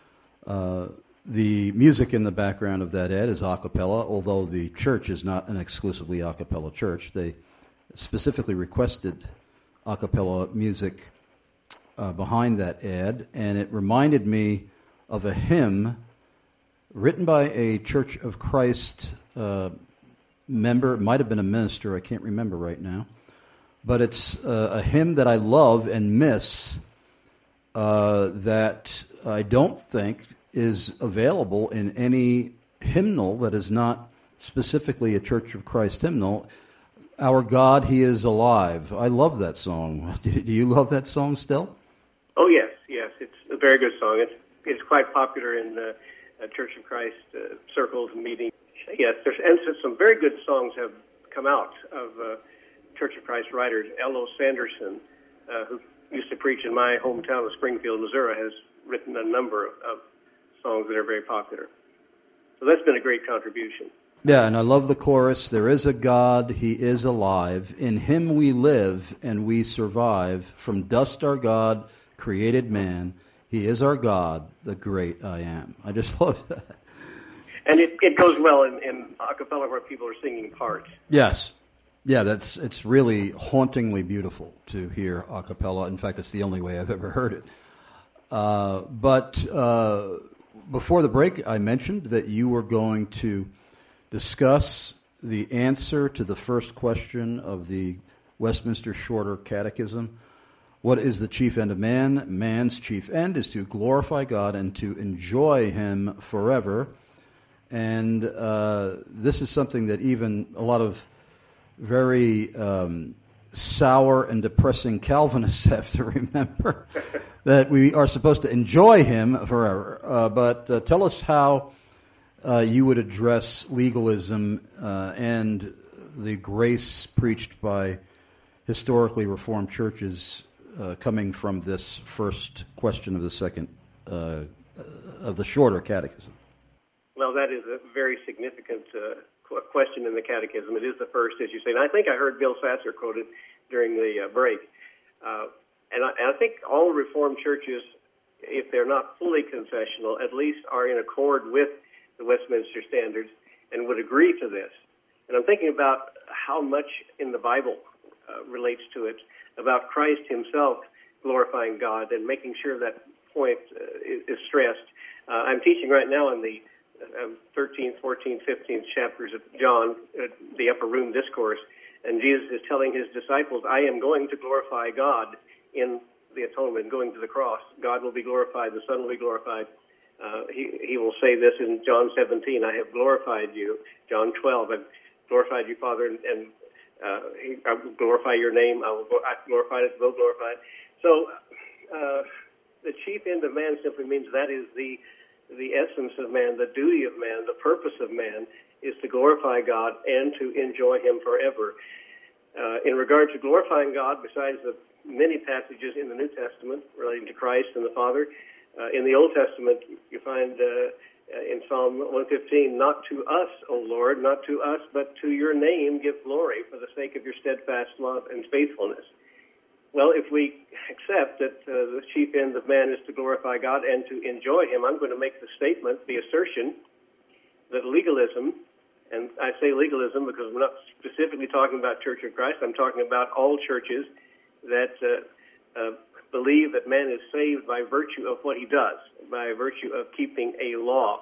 S2: uh, the music in the background of that ad is a cappella, although the church is not an exclusively a cappella church. They specifically requested a cappella music uh, behind that ad, and it reminded me of a hymn written by a Church of Christ uh, member. It might have been a minister, I can't remember right now. But it's uh, a hymn that I love and miss uh, that I don't think is available in any hymnal that is not specifically a Church of Christ hymnal. Our God, He is alive. I love that song. Do, do you love that song still?
S3: Oh, yes, yes. It's a very good song. It's, it's quite popular in uh, uh, Church of Christ uh, circles and meetings. Yes, there's, and some very good songs have come out of uh, Church of Christ writers. L O Sanderson, uh, who used to preach in my hometown of Springfield, Missouri, has written a number of, of songs that are very popular. So that's been a great contribution.
S2: Yeah, and I love the chorus. There is a God, He is alive. In Him we live and we survive. From dust our God created man. He is our God, the great I am. I just love that.
S3: And it, it goes well in, in a cappella where people are singing parts.
S2: Yes. Yeah, that's it's really hauntingly beautiful to hear a cappella. In fact, it's the only way I've ever heard it. Uh, but uh, before the break, I mentioned that you were going to discuss the answer to the first question of the Westminster Shorter Catechism. What is the chief end of man? Man's chief end is to glorify God and to enjoy Him forever. And uh, this is something that even a lot of very um, sour and depressing Calvinists have to remember, that we are supposed to enjoy Him forever. Uh, but uh, tell us how uh, you would address legalism uh, and the grace preached by historically Reformed churches uh, coming from this first question of the second, uh, of the Shorter Catechism.
S3: Well, that is a very significant uh, question in the Catechism. It is the first, as you say. And I think I heard Bill Sasser quoted during the uh, break. Uh, and, I, and I think all Reformed churches, if they're not fully confessional, at least are in accord with the Westminster Standards and would agree to this. And I'm thinking about how much in the Bible uh, relates to it, about Christ Himself glorifying God and making sure that point uh, is, is stressed. Uh, I'm teaching right now in the Um, thirteenth, fourteenth, fifteenth chapters of John, uh, the Upper Room Discourse, and Jesus is telling His disciples, I am going to glorify God in the atonement, going to the cross. God will be glorified, the Son will be glorified. Uh, he, he will say this in John seventeen, I have glorified you. John twelve, I've glorified you, Father, and, and uh, he, I will glorify your name. I will I glorify it, will glorify it. So uh, the chief end of man simply means that is the the essence of man, the duty of man, the purpose of man is to glorify God and to enjoy Him forever. Uh, in regard to glorifying God, besides the many passages in the New Testament relating to Christ and the Father, uh, in the Old Testament you find uh, in Psalm one fifteen, not to us, O Lord, not to us, but to your name give glory for the sake of your steadfast love and faithfulness. Well, if we accept that uh, the chief end of man is to glorify God and to enjoy Him, I'm going to make the statement, the assertion, that legalism, and I say legalism because we're not specifically talking about Church of Christ, I'm talking about all churches that uh, uh, believe that man is saved by virtue of what he does, by virtue of keeping a law.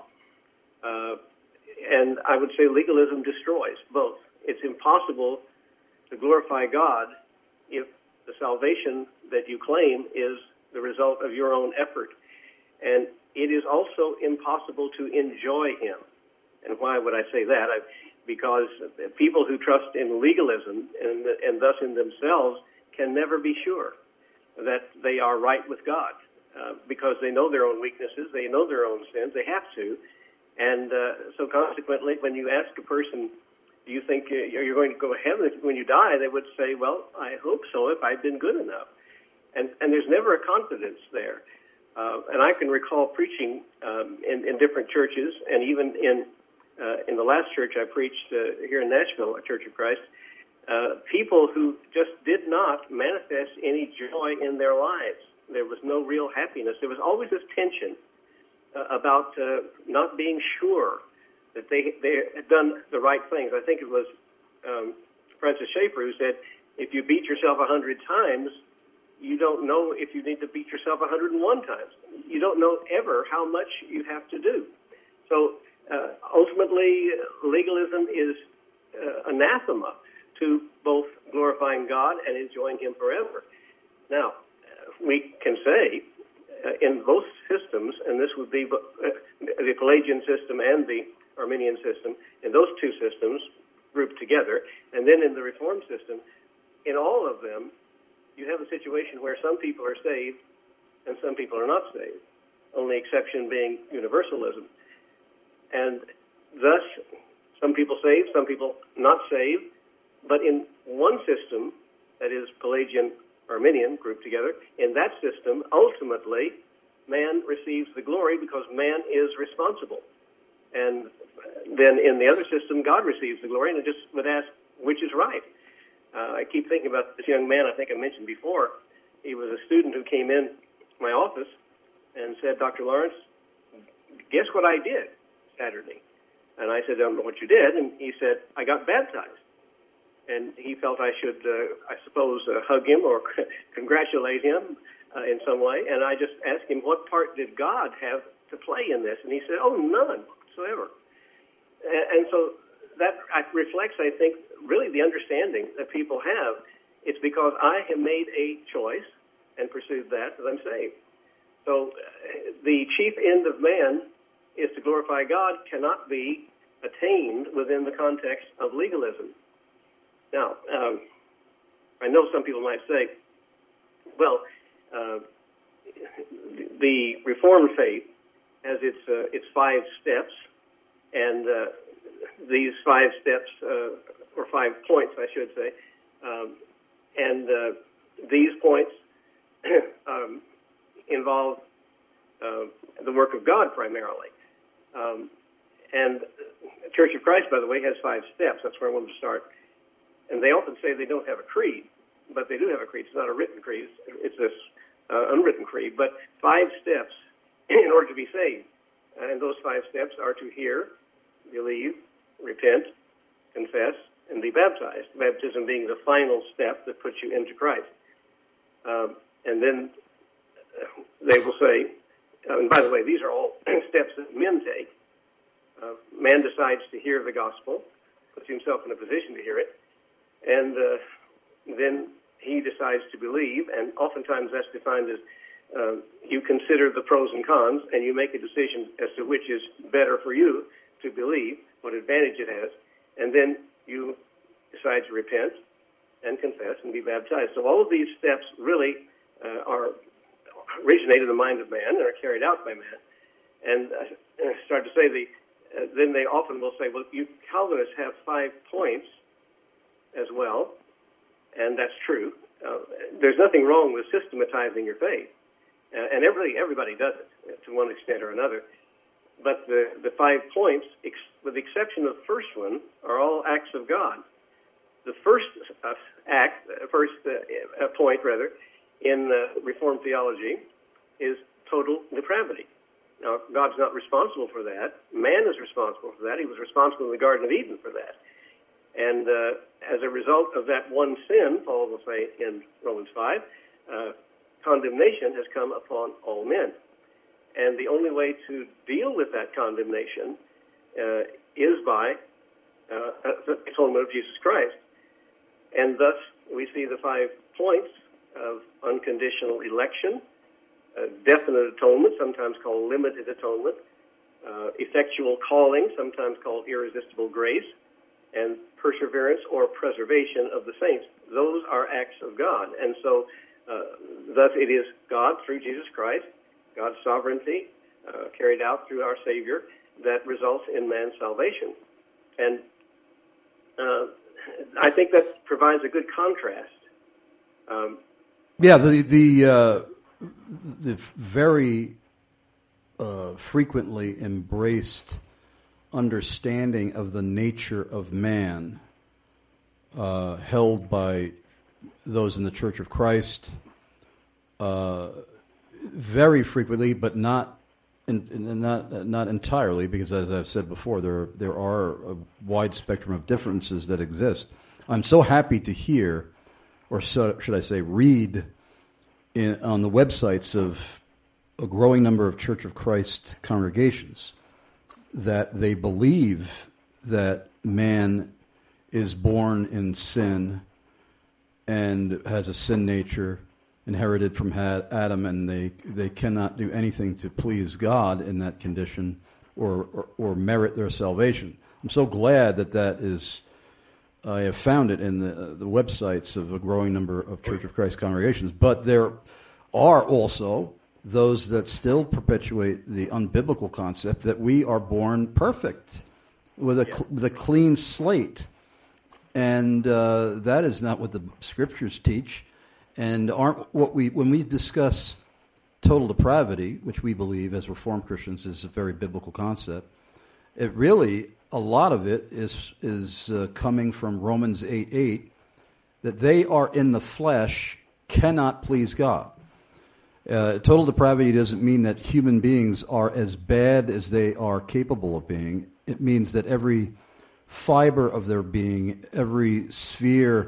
S3: Uh, and I would say legalism destroys both. It's impossible to glorify God if the salvation that you claim is the result of your own effort. And it is also impossible to enjoy Him. And why would I say that? I, because people who trust in legalism and, and thus in themselves can never be sure that they are right with God uh, because they know their own weaknesses, they know their own sins, they have to. And uh, so consequently, when you ask a person, do you think you're going to go to heaven when you die? They would say, well, I hope so if I've been good enough. And and there's never a confidence there. Uh, and I can recall preaching um, in, in different churches, and even in uh, in the last church I preached uh, here in Nashville, a Church of Christ, uh, people who just did not manifest any joy in their lives. There was no real happiness. There was always this tension uh, about uh, not being sure that they they had done the right things. I think it was um, Francis Schaeffer who said, if you beat yourself a hundred times, you don't know if you need to beat yourself a hundred and one times. You don't know ever how much you have to do. So uh, ultimately, legalism is uh, anathema to both glorifying God and enjoying Him forever. Now, we can say uh, in both systems, and this would be uh, the Pelagian system and the Arminian system, in those two systems grouped together, and then in the Reformed system, in all of them, you have a situation where some people are saved and some people are not saved, only exception being universalism. And thus, some people saved, some people not saved, but in one system, that is Pelagian Arminian grouped together, in that system, ultimately, man receives the glory because man is responsible. And then in the other system, God receives the glory, and I just would ask, which is right? Uh, I keep thinking about this young man I think I mentioned before. He was a student who came in my office and said, Doctor Lawrence, guess what I did Saturday? And I said, I don't know what you did. And he said, I got baptized. And he felt I should, uh, I suppose, uh, hug him or congratulate him uh, in some way. And I just asked him, what part did God have to play in this? And he said, oh, none whatsoever. And, and so that reflects, I think, really the understanding that people have. It's because I have made a choice and pursued that that I'm saved. So uh, the chief end of man is to glorify God cannot be attained within the context of legalism. Now, um, I know some people might say, well, uh, the Reformed faith has its uh, its five steps, and uh, these five steps, uh, or five points, I should say, um, and uh, these points um, involve uh, the work of God primarily. Um, and the Church of Christ, by the way, has five steps. That's where I wanted to start. And they often say they don't have a creed, but they do have a creed. It's not a written creed. It's this uh, unwritten creed. But five steps in order to be saved. And those five steps are to hear, believe, repent, confess, and be baptized. Baptism being the final step that puts you into Christ. Um, and then they will say, uh, and by the way, these are all steps that men take. Uh, man decides to hear the gospel, puts himself in a position to hear it, and uh, then he decides to believe, and oftentimes that's defined as uh, you consider the pros and cons, and you make a decision as to which is better for you to believe, what advantage it has, and then you decide to repent and confess and be baptized. So all of these steps really uh, are originate in the mind of man and are carried out by man. And uh, I start to say, the uh, then they often will say, well, you Calvinists have five points as well, and that's true. Uh, there's nothing wrong with systematizing your faith, uh, and everybody everybody does it to one extent or another. But the, the five points, ex- with the exception of the first one, are all acts of God. The first uh, act, uh, first uh, point rather, in uh, Reformed theology is total depravity. Now, God's not responsible for that. Man is responsible for that. He was responsible in the Garden of Eden for that. And uh, as a result of that one sin, Paul will say in Romans five, uh, condemnation has come upon all men. And the only way to deal with that condemnation uh, is by uh, the atonement of Jesus Christ. And thus, we see the five points of unconditional election, uh, definite atonement, sometimes called limited atonement, uh, effectual calling, sometimes called irresistible grace, and perseverance or preservation of the saints. Those are acts of God. And so, uh, thus it is God through Jesus Christ, God's sovereignty, uh, carried out through our Savior, that results in man's salvation. And uh, I think that provides a good contrast. Um,
S2: yeah, the the uh, the very uh, frequently embraced understanding of the nature of man, uh, held by those in the Church of Christ, uh, very frequently, but not in, in, not not entirely, because as I've said before, there there are a wide spectrum of differences that exist. I'm so happy to hear, or so, should I say, read in, on the websites of a growing number of Church of Christ congregations that they believe that man is born in sin and has a sin nature inherited from Adam, and they, they cannot do anything to please God in that condition or, or, or merit their salvation. I'm so glad that that is, I have found it in the, the websites of a growing number of Church of Christ congregations, but there are also those that still perpetuate the unbiblical concept that we are born perfect with a, cl- with a clean slate. And uh, that is not what the Scriptures teach. And aren't what we when we discuss total depravity, which we believe as Reformed Christians is a very biblical concept, it really, a lot of it is is uh, coming from Romans eight eight, that they are in the flesh, cannot please God. Uh, total depravity doesn't mean that human beings are as bad as they are capable of being. It means that every fiber of their being, every sphere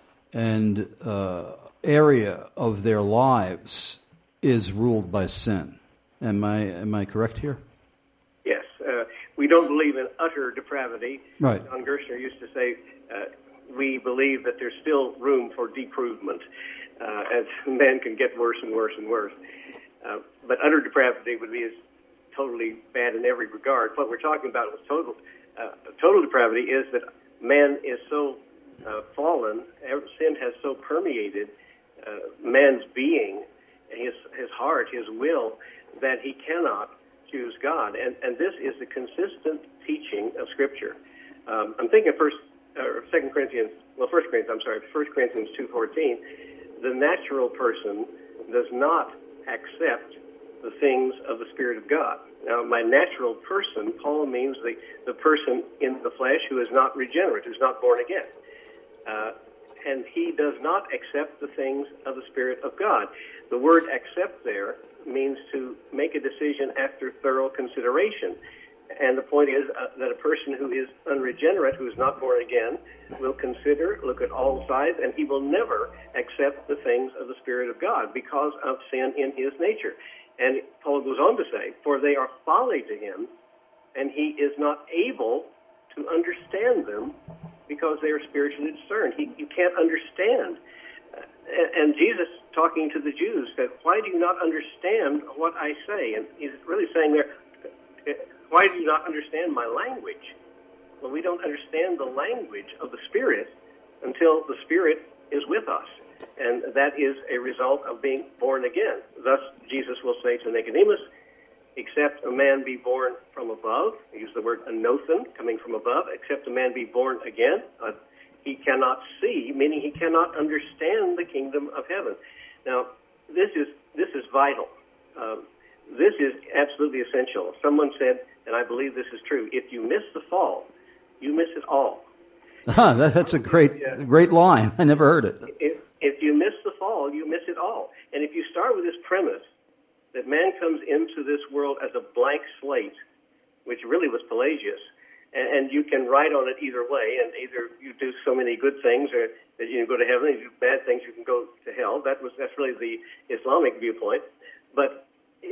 S2: and uh, area of their lives is ruled by sin. Am I am I correct here?
S3: Yes. Uh, we don't believe in utter depravity.
S2: Right.
S3: John Gerstner used to say, uh, we believe that there's still room for deprovement, uh, as men can get worse and worse and worse. Uh, but utter depravity would be as totally bad in every regard. What we're talking about with total uh, total depravity is that man is so uh, fallen, sin has so permeated uh, man's being, his his heart, his will, that he cannot choose God. And and this is the consistent teaching of Scripture. Um, I'm thinking of First or Second Corinthians, well, First Corinthians. I'm sorry, First Corinthians two fourteen. The natural person does not accept the things of the Spirit of God. Now, by natural person, Paul means the, the person in the flesh who is not regenerate, who's not born again. Uh, and he does not accept the things of the Spirit of God. The word accept there means to make a decision after thorough consideration. And the point is uh, that a person who is unregenerate, who is not born again, will consider, look at all sides, and he will never accept the things of the Spirit of God because of sin in his nature. And Paul goes on to say, for they are folly to him, and he is not able to understand them because they are spiritually discerned. He, you can't understand. Uh, and, and Jesus, talking to the Jews, said, why do you not understand what I say? And he's really saying there, why do you not understand my language? Well, we don't understand the language of the Spirit until the Spirit is with us. And that is a result of being born again. Thus, Jesus will say to Nicodemus, except a man be born from above, he used the word anothen, coming from above, except a man be born again, uh, he cannot see, meaning he cannot understand the kingdom of heaven. Now, this is this is vital. Um, this is absolutely essential. Someone said, and I believe this is true, if you miss the fall, you miss it all.
S2: Huh, that, that's a great yeah. great line. I never heard it.
S3: If, if you miss the fall, you miss it all. And if you start with this premise that man comes into this world as a blank slate, which really was Pelagius, and, and you can write on it either way, and either you do so many good things or that you can go to heaven, and you do bad things, you can go to hell. That was that's really the Islamic viewpoint. But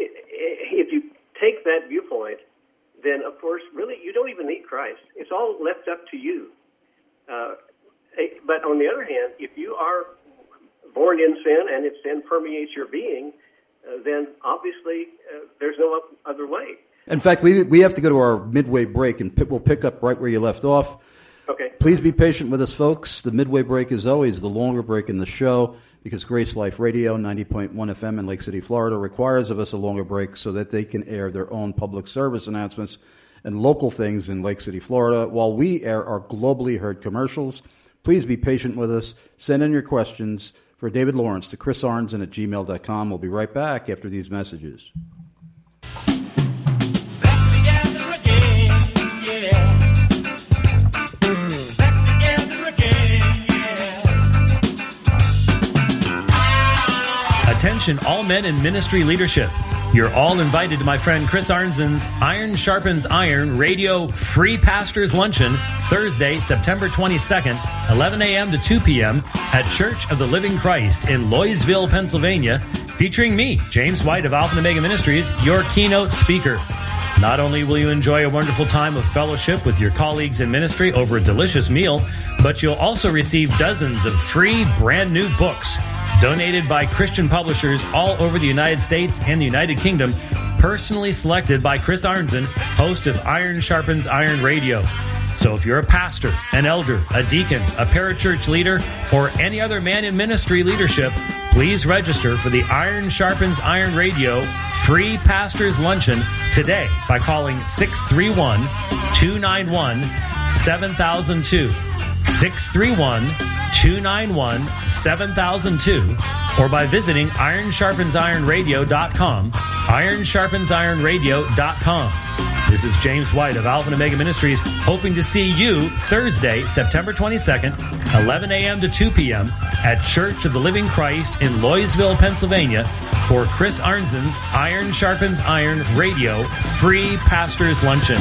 S3: if you take that viewpoint, then, of course, really, you don't even need Christ. It's all left up to you. Uh, but on the other hand, if you are born in sin and if sin permeates your being, uh, then obviously uh, there's no other way.
S2: In fact, we we have to go to our midway break, and we'll pick up right where you left off.
S3: Okay.
S2: Please be patient with us, folks. The midway break is always the longer break in the show because Grace Life Radio, ninety point one F M in Lake City, Florida, requires of us a longer break so that they can air their own public service announcements and local things in Lake City, Florida, while we air our globally heard commercials. Please be patient with us. Send in your questions for David Lawrence to chris arnzen at gmail dot com. We'll be right back after these messages.
S4: Attention, all men in ministry leadership. You're all invited to my friend Chris Arnzen's Iron Sharpens Iron Radio Free Pastors Luncheon, Thursday, September twenty-second, eleven a.m. to two p.m. at Church of the Living Christ in Loysville, Pennsylvania, featuring me, James White of Alpha and Omega Ministries, your keynote speaker. Not only will you enjoy a wonderful time of fellowship with your colleagues in ministry over a delicious meal, but you'll also receive dozens of free brand new books. donated by Christian publishers all over the United States and the United Kingdom, personally selected by Chris Arnzen, host of Iron Sharpens Iron Radio. So if you're a pastor, an elder, a deacon, a parachurch leader, or any other man in ministry leadership, please register for the Iron Sharpens Iron Radio free Pastor's Luncheon today by calling six three one, two nine one, seven thousand two, six three one, two nine one, seven thousand two, or by visiting iron sharpens iron radio dot com, iron sharpens iron radio dot com. This is James White of Alpha and Omega Ministries, hoping to see you Thursday, September twenty-second, eleven a.m. to two p.m. at Church of the Living Christ in Loysville, Pennsylvania, for Chris Arnzen's Iron Sharpens Iron Radio free Pastor's Luncheon.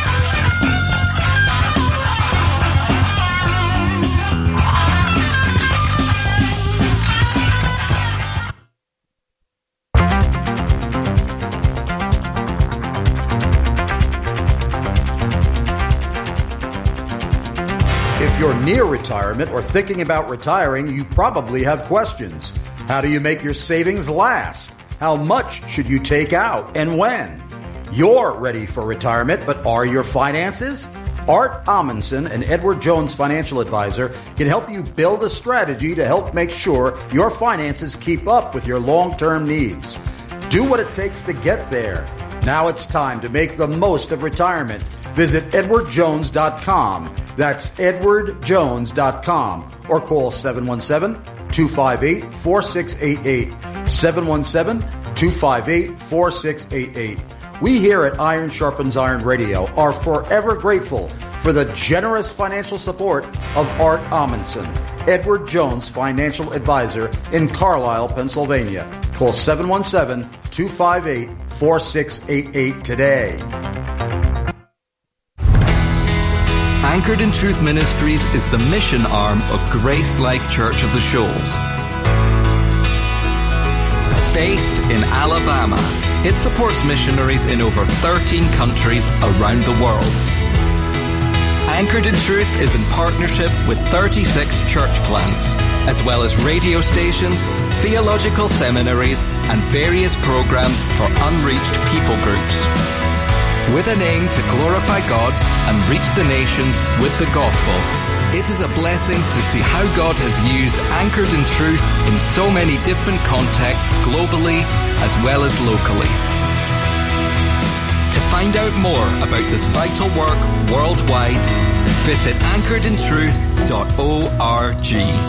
S2: If you're near retirement or thinking about retiring, you probably have questions. How do you make your savings last? How much should you take out and when? You're ready for retirement, but are your finances? Art Amundsen, an Edward Jones financial advisor, can help you build a strategy to help make sure your finances keep up with your long-term needs. Do what it takes to get there. Now it's time to make the most of retirement. Visit edward jones dot com. That's edward jones dot com. Or call seven one seven, two five eight, four six eight eight. seven one seven, two five eight, four six eight eight. We here at Iron Sharpens Iron Radio are forever grateful for the generous financial support of Art Amundsen, Edward Jones Financial Advisor in Carlisle, Pennsylvania. Call seven one seven, two five eight, four six eight eight today.
S16: Anchored in Truth Ministries is the mission arm of Grace Life Church of the Shoals. Based in Alabama, it supports missionaries in over thirteen countries around the world. Anchored in Truth is in partnership with thirty-six church plants, as well as radio stations, theological seminaries, and various programs for unreached people groups. With an aim to glorify God and reach the nations with the gospel, it is a blessing to see how God has used Anchored in Truth in so many different contexts globally as well as locally. To find out more about this vital work worldwide, visit anchored in truth dot org.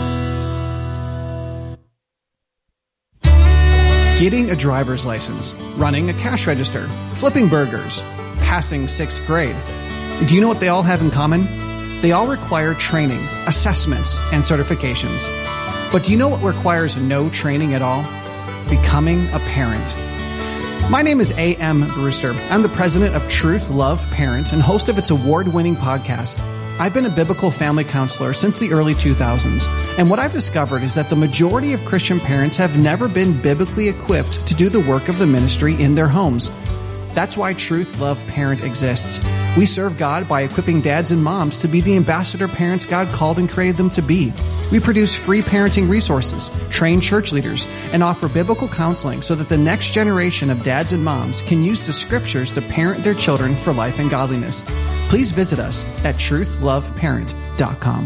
S17: Getting a driver's license, running a cash register, flipping burgers, passing sixth grade. Do you know what they all have in common? They all require training, assessments, and certifications. But do you know what requires no training at all? Becoming a parent. My name is A M. Brewster. I'm the president of Truth Love Parent and host of its award-winning podcast. I've been a biblical family counselor since the early two thousands, and what I've discovered is that the majority of Christian parents have never been biblically equipped to do the work of the ministry in their homes. That's why Truth Love Parent exists. We serve God by equipping dads and moms to be the ambassador parents God called and created them to be. We produce free parenting resources, train church leaders, and offer biblical counseling so that the next generation of dads and moms can use the scriptures to parent their children for life and godliness. Please visit us at truth love parent dot com.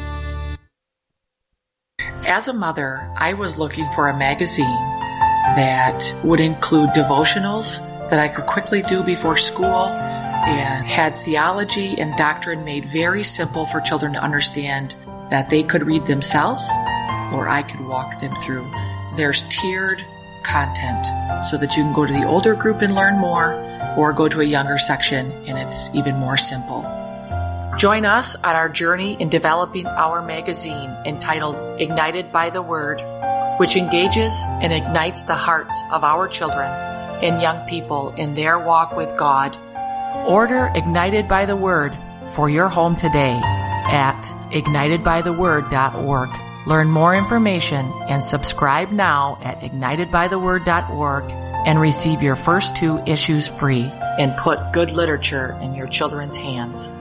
S18: As a mother, I was looking for a magazine that would include devotionals that I could quickly do before school and had theology and doctrine made very simple for children to understand that they could read themselves or I could walk them through. There's tiered content so that you can go to the older group and learn more or go to a younger section and it's even more simple. Join us on our journey in developing our magazine entitled Ignited by the Word, which engages and ignites the hearts of our children and young people in their walk with God. Order Ignited by the Word for your home today at ignited by the word dot org. Learn more information and subscribe now at ignited by the word dot org and receive your first two issues free and put good literature in your children's hands.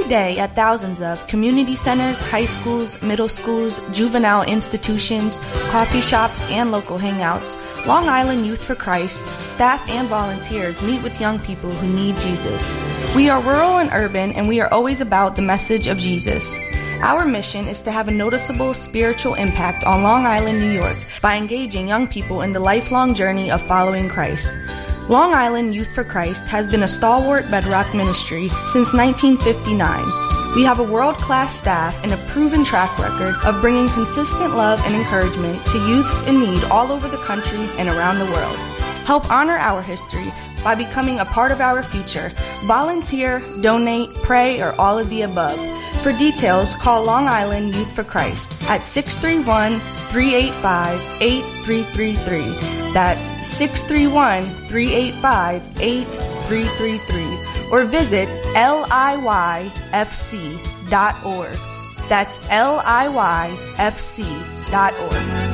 S19: day at thousands of community centers, high schools, middle schools, juvenile institutions, coffee shops, and local hangouts, Long Island Youth for Christ, staff and volunteers meet with young people who need Jesus. We are rural and urban, and we are always about the message of Jesus. Our mission is to have a noticeable spiritual impact on Long Island, New York, by engaging young people in the lifelong journey of following Christ. Long Island Youth for Christ has been a stalwart bedrock ministry since nineteen fifty-nine. We have a world-class staff and a proven track record of bringing consistent love and encouragement to youths in need all over the country and around the world. Help honor our history by becoming a part of our future. Volunteer, donate, pray, or all of the above. For details, call Long Island Youth for Christ at six three one, three eight five, eight three three three. That's six three one, three eight five, eight three three three. Or visit L I Y F C dot org. That's L I Y F C dot org.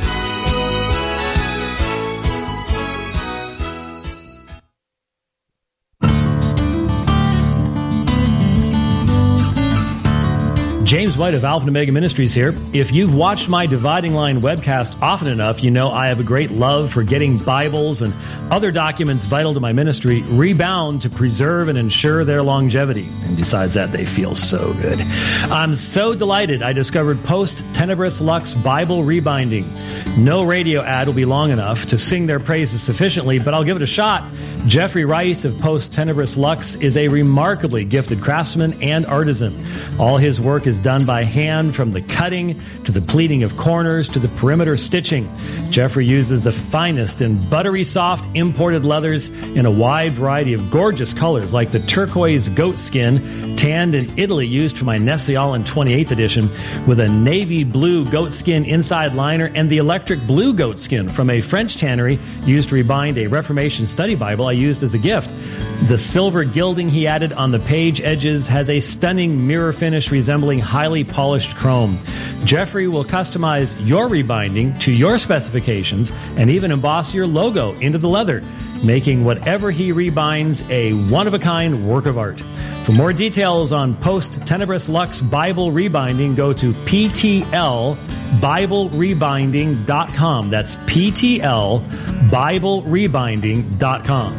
S4: James White of Alpha and Omega Ministries here. If you've watched my Dividing Line webcast often enough, you know I have a great love for getting Bibles and other documents vital to my ministry rebound to preserve and ensure their longevity. And besides that, they feel so good. I'm so delighted I discovered Post Tenebris Lux Bible Rebinding. No radio ad will be long enough to sing their praises sufficiently, but I'll give it a shot. Jeffrey Rice of Post Tenebris Lux is a remarkably gifted craftsman and artisan. All his work is done by hand, from the cutting to the pleating of corners to the perimeter stitching. Jeffrey uses the finest and buttery soft imported leathers in a wide variety of gorgeous colors, like the turquoise goat skin tanned in Italy used for my Nessial twenty-eighth edition, with a navy blue goat skin inside liner, and the electric blue goat skin from a French tannery used to rebind a Reformation study Bible I used as a gift. The silver gilding he added on the page edges has a stunning mirror finish resembling highly polished chrome. Jeffrey will customize your rebinding to your specifications and even emboss your logo into the leather, making whatever he rebinds a one-of-a-kind work of art. For more details on Post Tenebris Lux Bible Rebinding, go to P T L Bible Rebinding dot com. That's P T L Bible Rebinding dot com.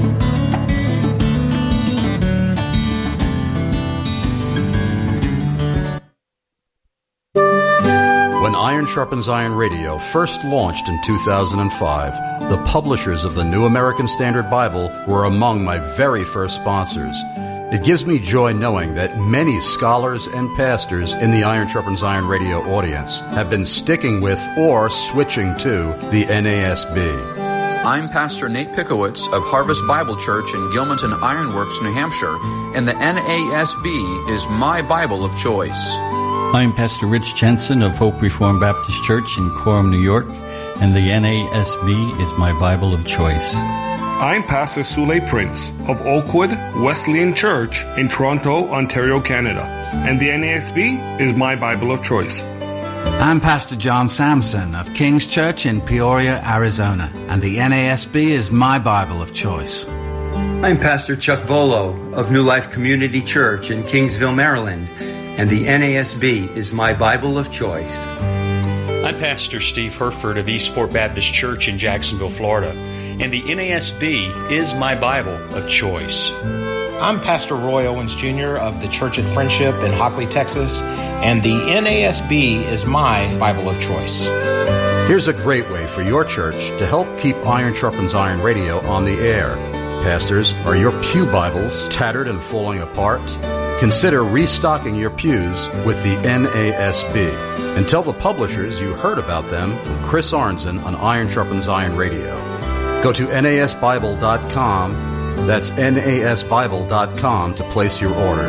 S2: When Iron Sharpens Iron Radio first launched in two thousand five, the publishers of the New American Standard Bible were among my very first sponsors. It gives me joy knowing that many scholars and pastors in the Iron Sharpens Iron Radio audience have been sticking with or switching to the N A S B.
S20: I'm Pastor Nate Pickowitz of Harvest Bible Church in Gilmanton Ironworks, New Hampshire, and the N A S B is my Bible of choice.
S21: I'm Pastor Rich Jensen of Hope Reformed Baptist Church in Coram, New York, and the N A S B is my Bible of choice.
S22: I'm Pastor Sule Prince of Oakwood Wesleyan Church in Toronto, Ontario, Canada, and the N A S B is my Bible of choice.
S23: I'm Pastor John Sampson of King's Church in Peoria, Arizona, and the N A S B is my Bible of choice.
S24: I'm Pastor Chuck Volo of New Life Community Church in Kingsville, Maryland, and the N A S B is my Bible of choice.
S25: I'm Pastor Steve Herford of Eastport Baptist Church in Jacksonville, Florida, and the N A S B is my Bible of choice.
S26: I'm Pastor Roy Owens Junior of the Church at Friendship in Hockley, Texas, and the N A S B is my Bible of choice.
S2: Here's a great way for your church to help keep Iron Sharpens Iron Radio on the air. Pastors, are your pew Bibles tattered and falling apart? Consider restocking your pews with the N A S B. And tell the publishers you heard about them from Chris Arnzen on Iron Sharpens Iron Radio. Go to N A S Bible dot com. That's N A S Bible dot com to place your order.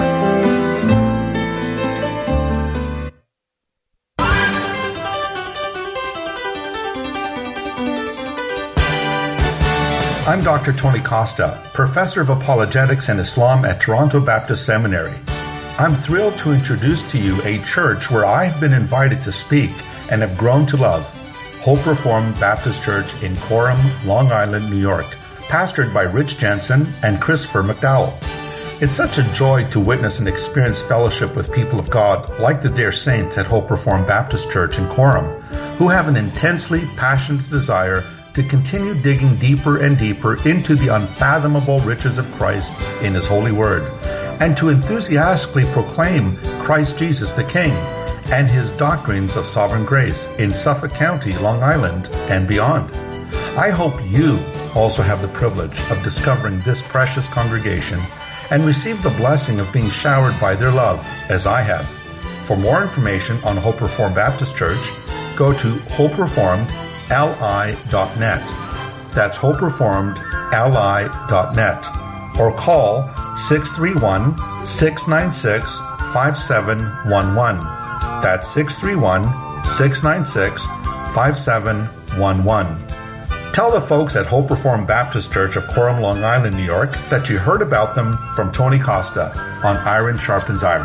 S27: I'm Doctor Tony Costa, Professor of Apologetics and Islam at Toronto Baptist Seminary. I'm thrilled to introduce to you a church where I've been invited to speak and have grown to love, Hope Reformed Baptist Church in Coram, Long Island, New York, pastored by Rich Jensen and Christopher McDowell. It's such a joy to witness and experience fellowship with people of God like the dear saints at Hope Reformed Baptist Church in Coram, who have an intensely passionate desire to continue digging deeper and deeper into the unfathomable riches of Christ in His holy word, and to enthusiastically proclaim Christ Jesus the King and His doctrines of sovereign grace in Suffolk County, Long Island, and beyond. I hope you also have the privilege of discovering this precious congregation and receive the blessing of being showered by their love, as I have. For more information on Hope Reformed Baptist Church, go to hope reformed l i dot net. That's hope reformed l i dot net. Or call six three one, six nine six, five seven one one. That's six three one, six nine six, five seven one one. Tell the folks at Hope Reformed Baptist Church of Coram, Long Island, New York, that you heard about them from Tony Costa on Iron Sharpens Iron.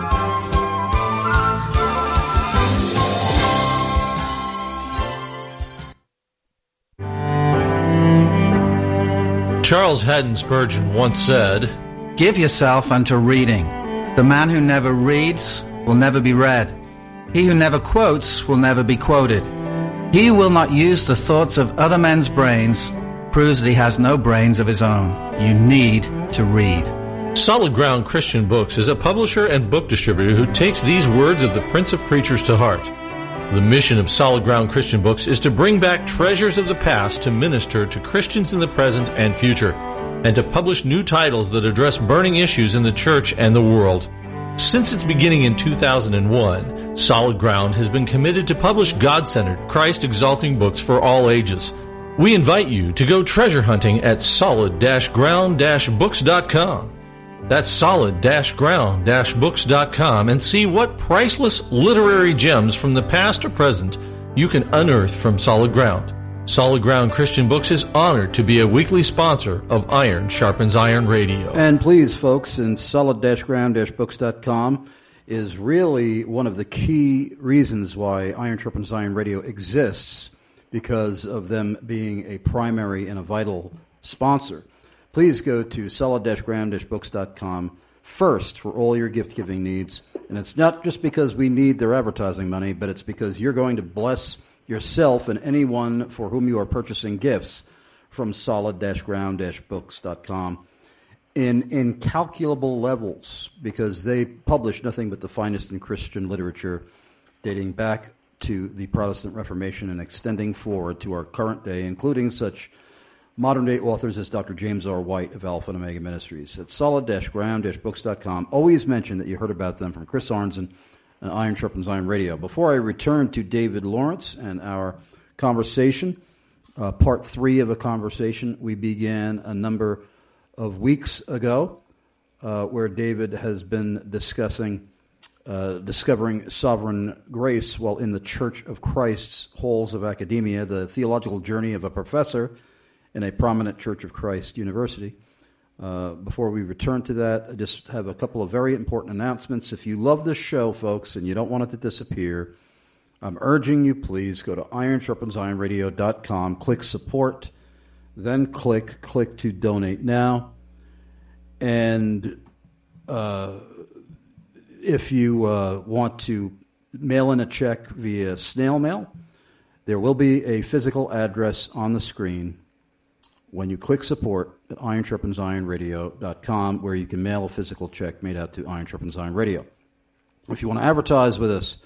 S1: Charles Haddon Spurgeon once said,
S23: "Give yourself unto reading. The man who never reads will never be read. He who never quotes will never be quoted. He who will not use the thoughts of other men's brains proves that he has no brains of his own. You need to read."
S1: Solid Ground Christian Books is a publisher and book distributor who takes these words of the Prince of Preachers to heart. The mission of Solid Ground Christian Books is to bring back treasures of the past to minister to Christians in the present and future, and to publish new titles that address burning issues in the church and the world. Since its beginning in two thousand one, Solid Ground has been committed to publish God-centered, Christ-exalting books for all ages. We invite you to go treasure hunting at solid ground books dot com. That's solid ground books dot com, and see what priceless literary gems from the past or present you can unearth from Solid Ground. Solid Ground Christian Books is honored to be a weekly sponsor of Iron Sharpens Iron Radio.
S2: And please, folks, in solid ground books dot com is really one of the key reasons why Iron Sharpens Iron Radio exists, because of them being a primary and a vital sponsor. Please go to solid ground books dot com first for all your gift-giving needs. And it's not just because we need their advertising money, but it's because you're going to bless yourself and anyone for whom you are purchasing gifts from solid ground books dot com in incalculable levels, because they publish nothing but the finest in Christian literature dating back to the Protestant Reformation and extending forward to our current day, including such modern-day authors as Doctor James R. White of Alpha and Omega Ministries. At solid ground books dot com, always mention that you heard about them from Chris Arnzen and Iron Sharpens Iron Radio. Before I return to David Lawrence and our conversation, uh, part three of a conversation we began a number of weeks ago, uh, where David has been discussing uh, discovering sovereign grace while in the Church of Christ's halls of academia, the theological journey of a professor in a prominent Church of Christ university. Uh, before we return to that, I just have a couple of very important announcements. If you love this show, folks, and you don't want it to disappear, I'm urging you, please, go to iron sharpens iron radio dot com, click support, then click, click to donate now. And uh, if you uh, want to mail in a check via snail mail, there will be a physical address on the screen when you click support at iron sharpens iron radio dot com, where you can mail a physical check made out to Iron Sharpens Iron Radio. If you want to advertise with us,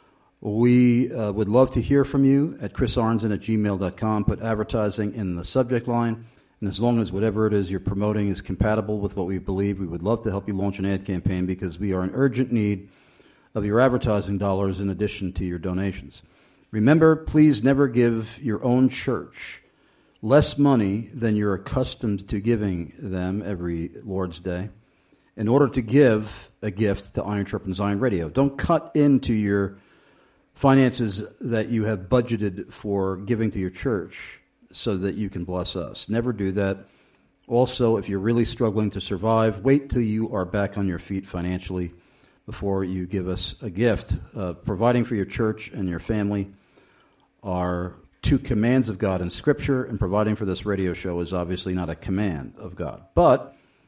S2: we uh, would love to hear from you at chris arnzen at gmail dot com. Put advertising in the subject line, and as long as whatever it is you're promoting is compatible with what we believe, we would love to help you launch an ad campaign, because we are in urgent need of your advertising dollars in addition to your donations. Remember, please never give your own church less money than you're accustomed to giving them every Lord's Day in order to give a gift to Iron Sharpens Iron Radio. Don't cut into your finances that you have budgeted for giving to your church so that you can bless us. Never do that. Also, if you're really struggling to survive, wait till you are back on your feet financially before you give us a gift. Uh, providing for your church and your family are two commands of God in Scripture, and providing for this radio show is obviously not a command of God. But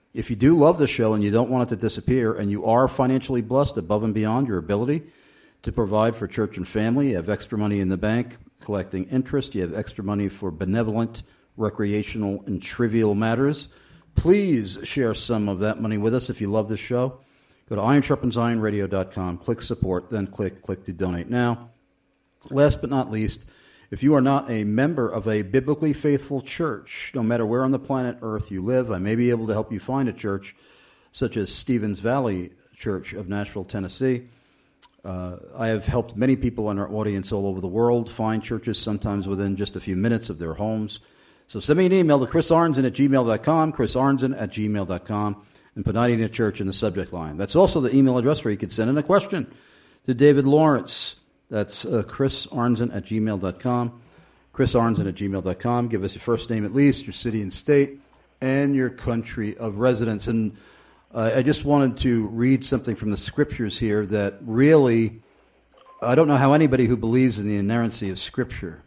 S2: If you do love the show and you don't want it to disappear, and you are financially blessed above and beyond your ability to provide for church and family, you have extra money in the bank collecting interest, you have extra money for benevolent, recreational, and trivial matters, please share some of that money with us if you love this show. Go to iron sharpens iron radio dot com, click support, then click click to donate now. Last but not least, if you are not a member of a biblically faithful church, no matter where on the planet Earth you live, I may be able to help you find a church such as Stevens Valley Church of Nashville, Tennessee. Uh, I have helped many people in our audience all over the world find churches, sometimes within just a few minutes of their homes. So send me an email to chris arnzen at gmail dot com, chris arnzen at gmail dot com, and put Nighting at Church in the subject line. That's also the email address where you can send in a question to David Lawrence. That's uh, chris arnzen at gmail dot com, chris arnzen at gmail dot com. Give us your first name at least, your city and state, and your country of residence. And uh, I just wanted to read something from the scriptures here that really, I don't know how anybody who believes in the inerrancy of Scripture,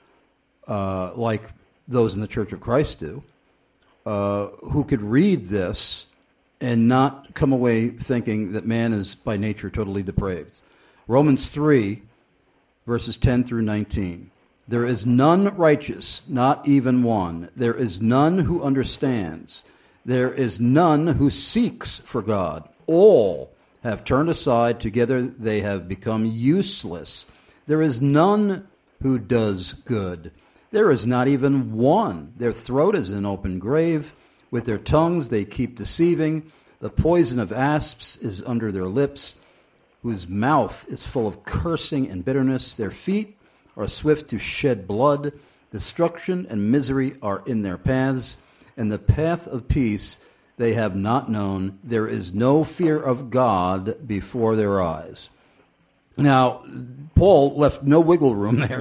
S2: uh, like those in the Church of Christ do, uh, who could read this and not come away thinking that man is by nature totally depraved. Romans three, verses ten through nineteen. There is none righteous, not even one. There is none who understands. There is none who seeks for God. All have turned aside. Together they have become useless. There is none who does good. There is not even one. Their throat is an open grave. With their tongues they keep deceiving. The poison of asps is under their lips, whose mouth is full of cursing and bitterness. Their feet are swift to shed blood. Destruction and misery are in their paths, and the path of peace they have not known. There is no fear of God before their eyes. Now, Paul left no wiggle room there.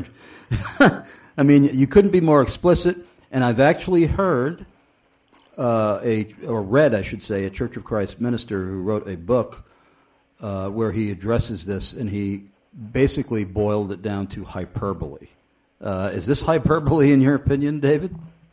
S2: I mean, you couldn't be more explicit, and I've actually heard uh, a, or read, I should say, a Church of Christ minister who wrote a book Uh, where he addresses this, and he basically boiled it down to hyperbole. Uh, is this hyperbole in your opinion, David?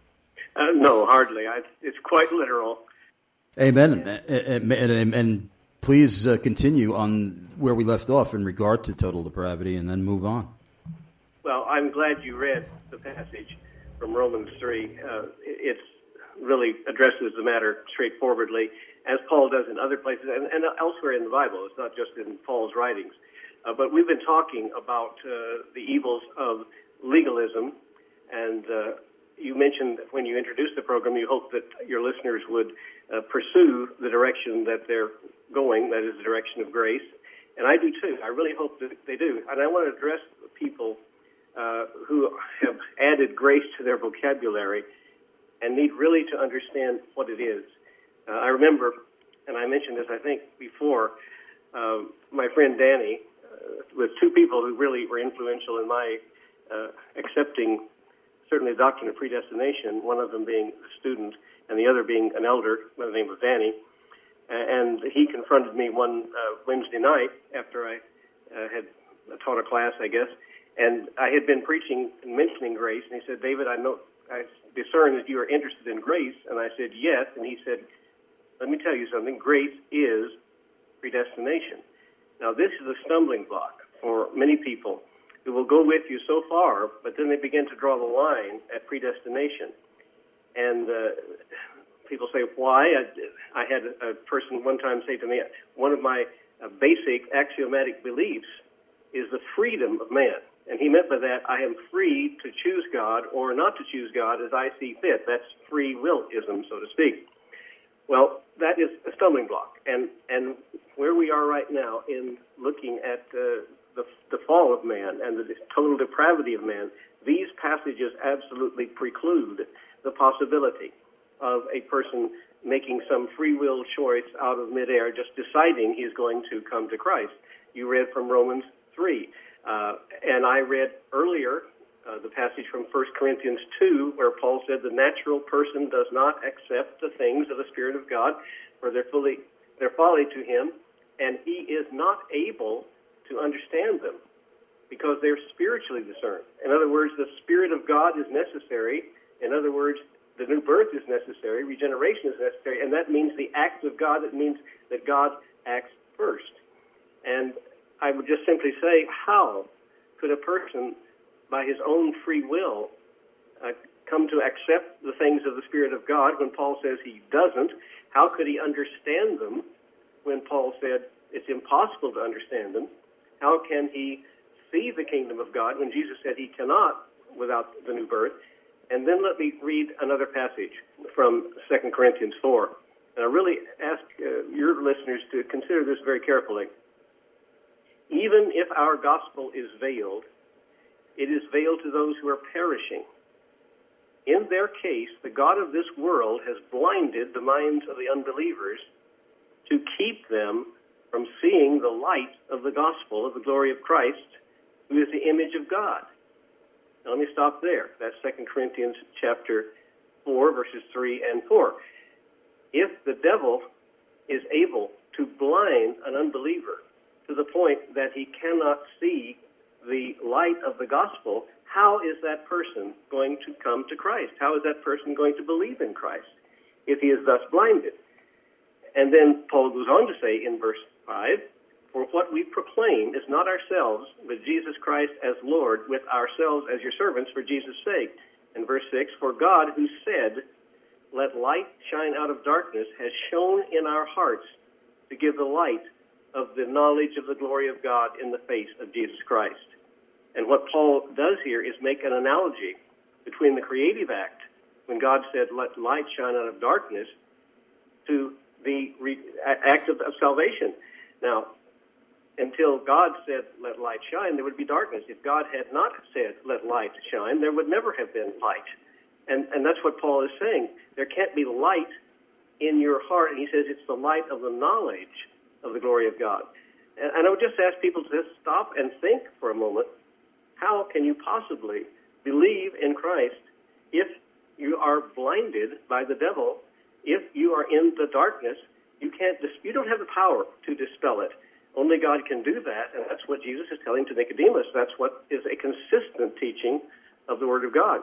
S3: Uh, no, hardly. I, it's quite literal.
S2: Amen. And, and, and, and please uh, continue on where we left off in regard to total depravity, and then move on.
S3: Well, I'm glad you read the passage from Romans three. Uh, it really addresses the matter straightforwardly, as Paul does in other places and, and elsewhere in the Bible. It's not just in Paul's writings. Uh, but we've been talking about uh, the evils of legalism, and uh, you mentioned when you introduced the program, you hope that your listeners would uh, pursue the direction that they're going, that is the direction of grace. And I do too. I really hope that they do. And I want to address people uh, who have added grace to their vocabulary and need really to understand what it is. Uh, I remember, and I mentioned this, I think, before, uh, my friend Danny, uh, with two people who really were influential in my uh, accepting, certainly the doctrine of predestination, one of them being a student and the other being an elder by the name of Danny. Uh, and he confronted me one uh, Wednesday night after I uh, had taught a class, I guess, and I had been preaching and mentioning grace, and he said, David, I know, I discern that you are interested in grace, and I said, yes, and he said, let me tell you something, grace is predestination. Now, this is a stumbling block for many people who will go with you so far, but then they begin to draw the line at predestination. And uh, people say, why? I, I had a person one time say to me, one of my uh, basic axiomatic beliefs is the freedom of man. And he meant by that, I am free to choose God or not to choose God as I see fit. That's free will-ism, so to speak. Well, that is a stumbling block. And and where we are right now in looking at uh, the, the fall of man and the total depravity of man, these passages absolutely preclude the possibility of a person making some free will choice out of midair, just deciding he's going to come to Christ. You read from Romans three. Uh, and I read earlier uh, the passage from First Corinthians two, where Paul said the natural person does not accept the things of the Spirit of God, for they're fully they're folly to him, and he is not able to understand them because they're spiritually discerned. In other words, the Spirit of God is necessary. In other words, the new birth is necessary, regeneration is necessary, and that means the act of God. It means that God acts first. And I would just simply say, how could a person, by his own free will, uh, come to accept the things of the Spirit of God when Paul says he doesn't? How could he understand them when Paul said it's impossible to understand them? How can he see the kingdom of God when Jesus said he cannot without the new birth? And then let me read another passage from Second Corinthians four. And I really ask uh, your listeners to consider this very carefully. Even if our gospel is veiled, it is veiled to those who are perishing. In their case, the God of this world has blinded the minds of the unbelievers to keep them from seeing the light of the gospel of the glory of Christ, who is the image of God. Now, let me stop there. That's Second Corinthians chapter four, verses three and four. If the devil is able to blind an unbeliever to the point that he cannot see the light of the gospel, how is that person going to come to Christ? How is that person going to believe in Christ if he is thus blinded? And then Paul goes on to say in verse five, for what we proclaim is not ourselves, but Jesus Christ as Lord, with ourselves as your servants for Jesus' sake. And verse six, for God who said, let light shine out of darkness, has shone in our hearts to give the light of the knowledge of the glory of God in the face of Jesus Christ. And what Paul does here is make an analogy between the creative act, when God said, let light shine out of darkness, to the re- act of, of salvation. Now, until God said, let light shine, there would be darkness. If God had not said, let light shine, there would never have been light. And, and that's what Paul is saying. There can't be light in your heart. And he says it's the light of the knowledge of the glory of God. And, and I would just ask people to just stop and think for a moment, how can you possibly believe in Christ if you are blinded by the devil, if you are in the darkness? You can't, you don't have the power to dispel it. Only God can do that, and that's what Jesus is telling to Nicodemus. That's what is a consistent teaching of the Word of God.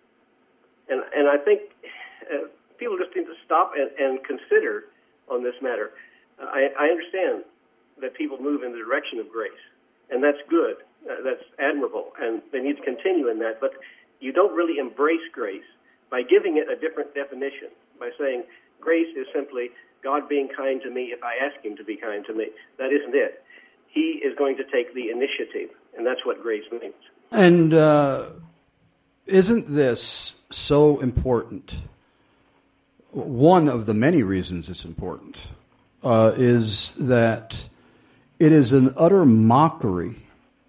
S3: And and I think uh, people just need to stop and, and consider on this matter. Uh, I, I understand that people move in the direction of grace, and that's good. Uh, that's admirable, and they need to continue in that. But you don't really embrace grace by giving it a different definition, by saying grace is simply God being kind to me if I ask him to be kind to me. That isn't it. He is going to take the initiative, and that's what grace means.
S2: And uh, isn't this so important? One of the many reasons it's important uh, is that it is an utter mockery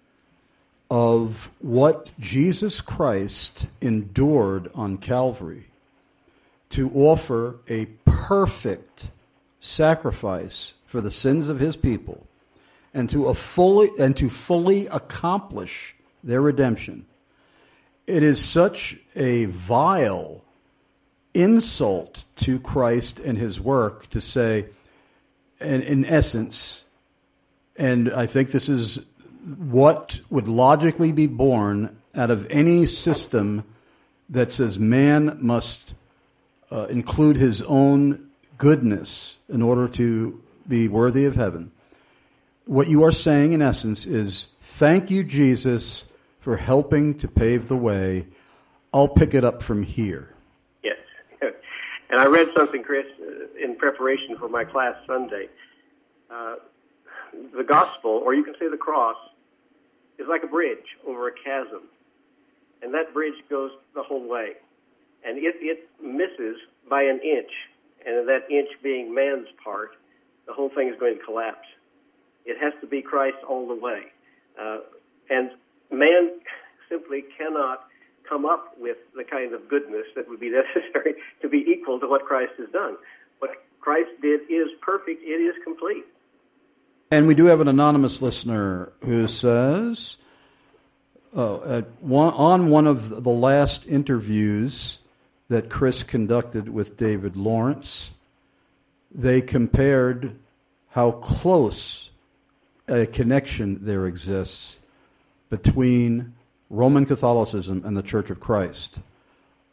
S2: of what Jesus Christ endured on Calvary to offer a perfect sacrifice for the sins of his people, and to a fully and to fully accomplish their redemption. It is such a vile insult to Christ and his work to say, and in essence, and I think this is what would logically be born out of any system that says man must uh, include his own goodness in order to be worthy of heaven. What you are saying, in essence, is thank you, Jesus, for helping to pave the way. I'll pick it up from here.
S3: Yes. And I read something, Chris, in preparation for my class Sunday. Uh, the gospel, or you can say the cross, is like a bridge over a chasm. And that bridge goes the whole way. And if it misses by an inch, and that inch being man's part, the whole thing is going to collapse. It has to be Christ all the way. Uh, and man simply cannot come up with the kind of goodness that would be necessary to be equal to what Christ has done. What Christ did is perfect. It is complete.
S2: And we do have an anonymous listener who says, uh, at one, on one of the last interviews that Chris conducted with David Lawrence, they compared how close a connection there exists between Roman Catholicism and the Church of Christ.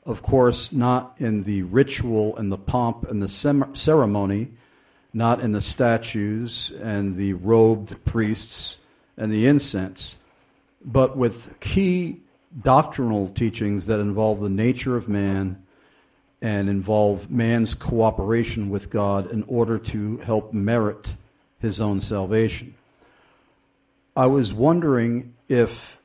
S2: Of course, not in the ritual and the pomp and the sem- ceremony, not in the statues and the robed priests and the incense, but with key doctrinal teachings that involve the nature of man and involve man's cooperation with God in order to help merit his own salvation. I was wondering if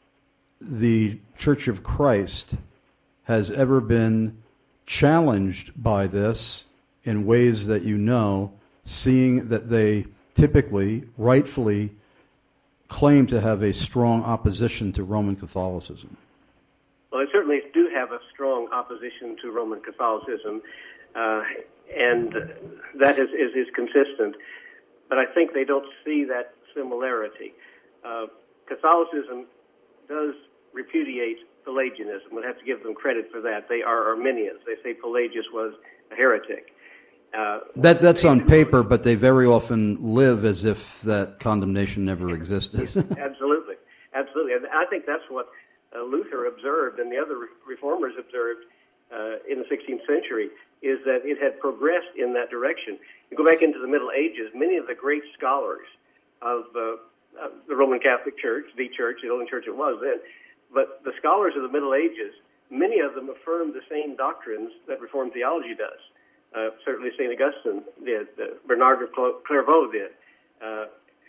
S2: the Church of Christ has ever been challenged by this in ways that you know, seeing that they typically, rightfully, claim to have a strong opposition to Roman Catholicism.
S3: Well, they certainly do have a strong opposition to Roman Catholicism, uh, and that is, is, is consistent. But I think they don't see that similarity. Uh, Catholicism does repudiate Pelagianism. We'd have to give them credit for that. They are Arminians. They say Pelagius was a heretic. Uh,
S2: that that's on paper, but they very often live as if that condemnation never existed.
S3: Absolutely, absolutely. And I think that's what uh, Luther observed and the other re- reformers observed uh, in the sixteenth century, is that it had progressed in that direction. You go back into the Middle Ages, many of the great scholars of uh, uh, the Roman Catholic Church, the church, the only church it was then, but the scholars of the Middle Ages, many of them affirmed the same doctrines that Reformed theology does. Uh, certainly Saint Augustine did, uh, Bernard of Clairvaux did, uh,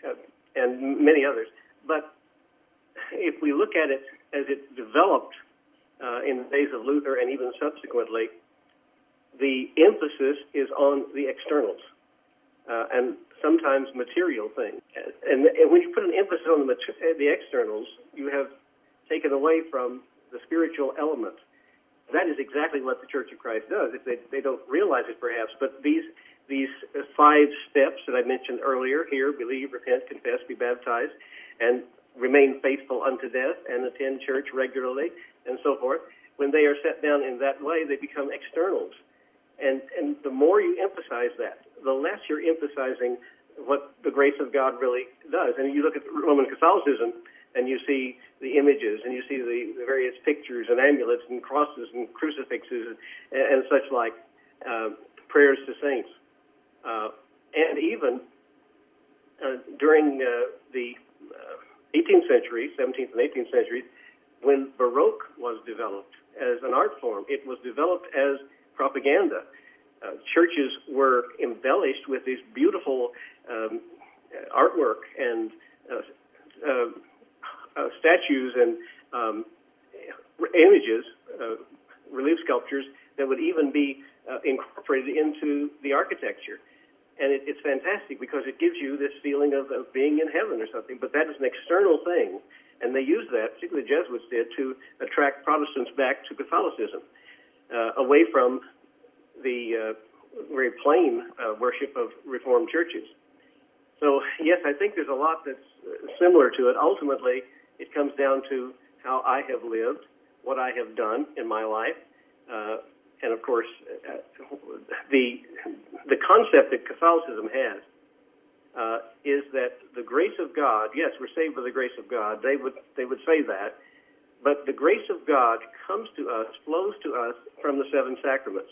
S3: and many others. But if we look at it as it developed uh, in the days of Luther and even subsequently, the emphasis is on the externals uh, and sometimes material things. And, and when you put an emphasis on the, the externals, you have taken away from the spiritual element. That is exactly what the Church of Christ does. If they, they don't realize it, perhaps, but these these five steps that I mentioned earlier, hear, believe, repent, confess, be baptized, and remain faithful unto death, and attend church regularly, and so forth, when they are set down in that way, they become externals. And, and the more you emphasize that, the less you're emphasizing what the grace of God really does. And you look at Roman Catholicism, and you see the images, and you see the, the various pictures and amulets and crosses and crucifixes and, and such like, uh, prayers to saints. Uh, and even uh, during uh, the uh, eighteenth century, seventeenth and eighteenth centuries, when Baroque was developed as an art form, it was developed as propaganda. Uh, churches were embellished with these beautiful um, artwork and uh, uh, Uh, statues and um, images, uh, relief sculptures that would even be uh, incorporated into the architecture. And it, it's fantastic because it gives you this feeling of, of being in heaven or something, but that is an external thing. And they use that, particularly the Jesuits did, to attract Protestants back to Catholicism, uh, away from the uh, very plain uh, worship of Reformed churches. So, yes, I think there's a lot that's similar to it. Ultimately, it comes down to how I have lived, what I have done in my life, uh, and of course, uh, the the concept that Catholicism has uh, is that the grace of God. Yes, we're saved by the grace of God. They would they would say that, but the grace of God comes to us, flows to us from the seven sacraments.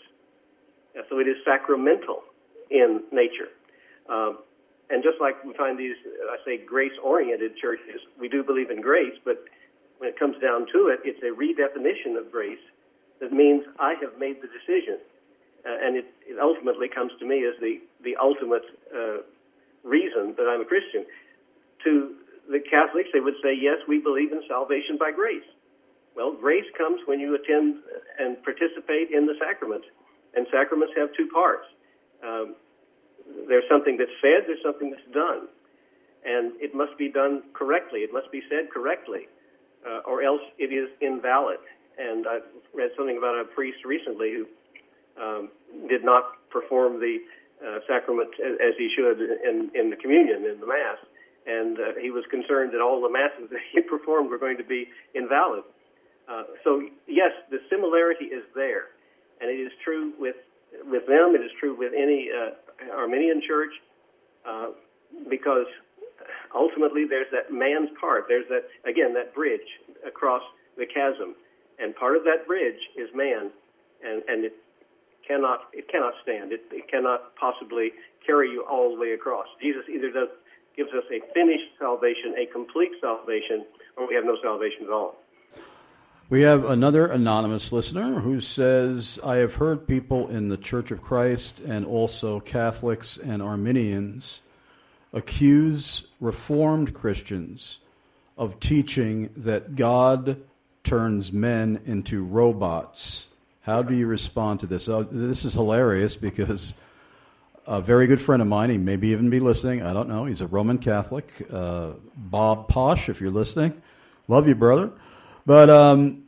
S3: Uh, so it is sacramental in nature. Um, And just like we find these, I say, grace-oriented churches, we do believe in grace, but when it comes down to it, it's a redefinition of grace that means I have made the decision. Uh, and it, it ultimately comes to me as the, the ultimate uh, reason that I'm a Christian. To the Catholics, they would say, yes, we believe in salvation by grace. Well, grace comes when you attend and participate in the sacrament. And sacraments have two parts. Um, There's something that's said, there's something that's done. And it must be done correctly. It must be said correctly, uh, or else it is invalid. And I read something about a priest recently who um, did not perform the uh, sacrament as, as he should in, in the communion, in the Mass. And uh, he was concerned that all the Masses that he performed were going to be invalid. Uh, so, yes, the similarity is there. And it is true with, with them, it is true with any uh, Arminian church, uh, because ultimately there's that man's part. There's that, again, that bridge across the chasm. And part of that bridge is man. and, and it cannot it cannot stand. It, it cannot possibly carry you all the way across. Jesus either does gives us a finished salvation, a complete salvation, or we have no salvation at all.
S2: We have another anonymous listener who says, I have heard people in the Church of Christ and also Catholics and Arminians accuse Reformed Christians of teaching that God turns men into robots. How do you respond to this? Oh, this is hilarious because a very good friend of mine, he may be even be listening, I don't know, he's a Roman Catholic, uh, Bob Posh, if you're listening. Love you, brother. But um,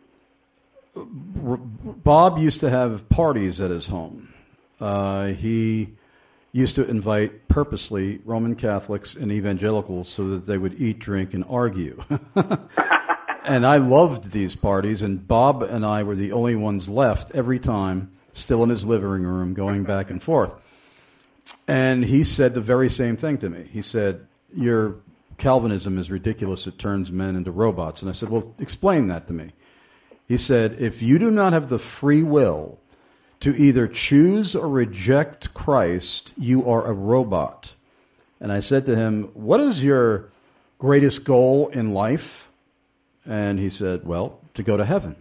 S2: Bob used to have parties at his home. Uh, he used to invite purposely Roman Catholics and evangelicals so that they would eat, drink, and argue. And I loved these parties, and Bob and I were the only ones left every time, still in his living room, going back and forth. And he said the very same thing to me. He said, your Calvinism is ridiculous. It turns men into robots. And I said, well, explain that to me. He said, if you do not have the free will to either choose or reject Christ, you are a robot. And I said to him, what is your greatest goal in life? And he said, well, to go to heaven.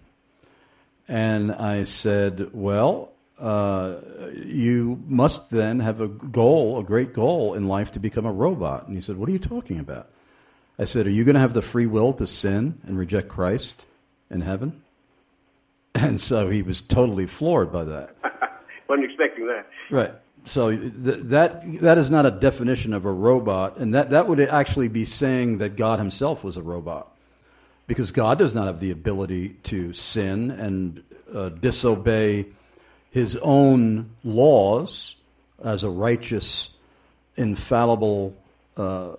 S2: And I said, well, uh, you must then have a goal, a great goal in life to become a robot. And he said, what are you talking about? I said, are you going to have the free will to sin and reject Christ in heaven? And so he was totally floored by that.
S3: Wasn't expecting that.
S2: Right. So th- that that is not a definition of a robot, and that, that would actually be saying that God himself was a robot. Because God does not have the ability to sin and uh, disobey his own laws as a righteous, infallible uh,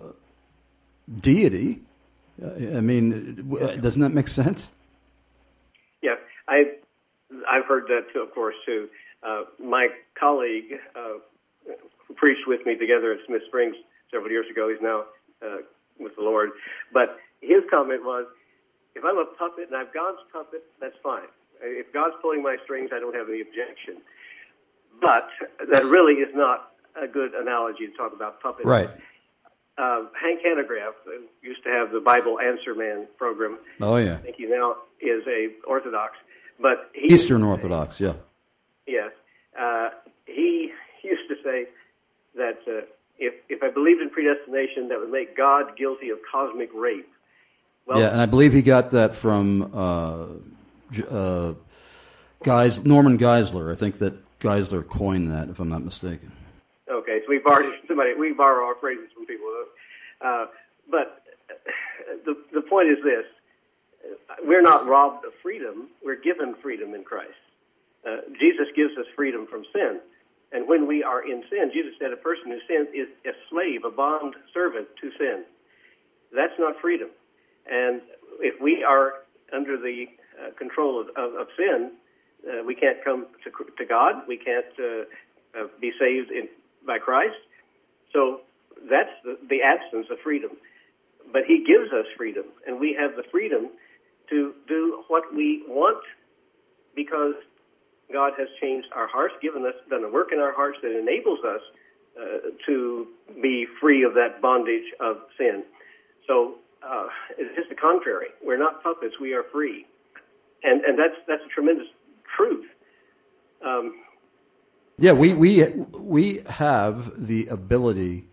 S2: deity. I mean, doesn't that make sense?
S3: Yeah, I, I've heard that, too, of course, too. Uh, my colleague uh, who preached with me together at Smith Springs several years ago, he's now uh, with the Lord, but his comment was, if I'm a puppet and I'm God's puppet, that's fine. If God's pulling my strings, I don't have any objection. But that really is not a good analogy to talk about puppets.
S2: Right.
S3: Uh, Hank Hanegraaff used to have the Bible Answer Man program.
S2: Oh, yeah.
S3: I think he now is a Orthodox. But he,
S2: Eastern Orthodox, yeah.
S3: Yes. Uh, he used to say that uh, if, if I believed in predestination, that would make God guilty of cosmic rape. Well,
S2: yeah, and I believe he got that from uh, uh, Geis, Norman Geisler. I think that Geisler coined that, if I'm not mistaken.
S3: Okay, so we borrowed somebody. We borrow our phrases from people. Uh, but the the point is this: we're not robbed of freedom. We're given freedom in Christ. Uh, Jesus gives us freedom from sin, and when we are in sin, Jesus said, "A person who sins is a slave, a bond servant to sin." That's not freedom. And if we are under the uh, control of, of, of sin, uh, we can't come to, to God. We can't uh, uh, be saved in, by Christ. So that's the, the absence of freedom. But he gives us freedom, and we have the freedom to do what we want because God has changed our hearts, given us, done a work in our hearts that enables us uh, to be free of that bondage of sin. So Uh, it's just the contrary. We're not puppets. We are free. And and that's that's a tremendous truth. Um,
S2: yeah, we, we, we have the ability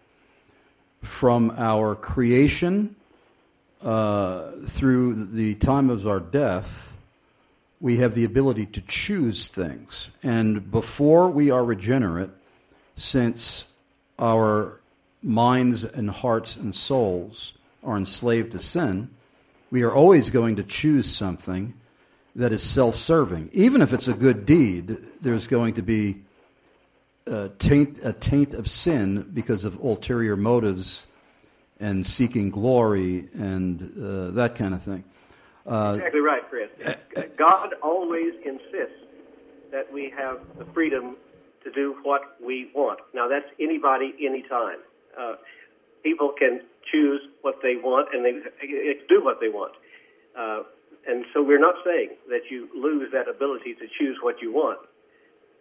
S2: from our creation uh, through the time of our death, we have the ability to choose things. And before we are regenerate, since our minds and hearts and souls are enslaved to sin, we are always going to choose something that is self-serving. Even if it's a good deed, there's going to be a taint, a taint of sin because of ulterior motives and seeking glory and uh, that kind of thing. Uh,
S3: exactly right, Chris. God always insists that we have the freedom to do what we want. Now, that's anybody, anytime. Uh, people can choose what they want, and they do what they want. Uh, and so we're not saying that you lose that ability to choose what you want.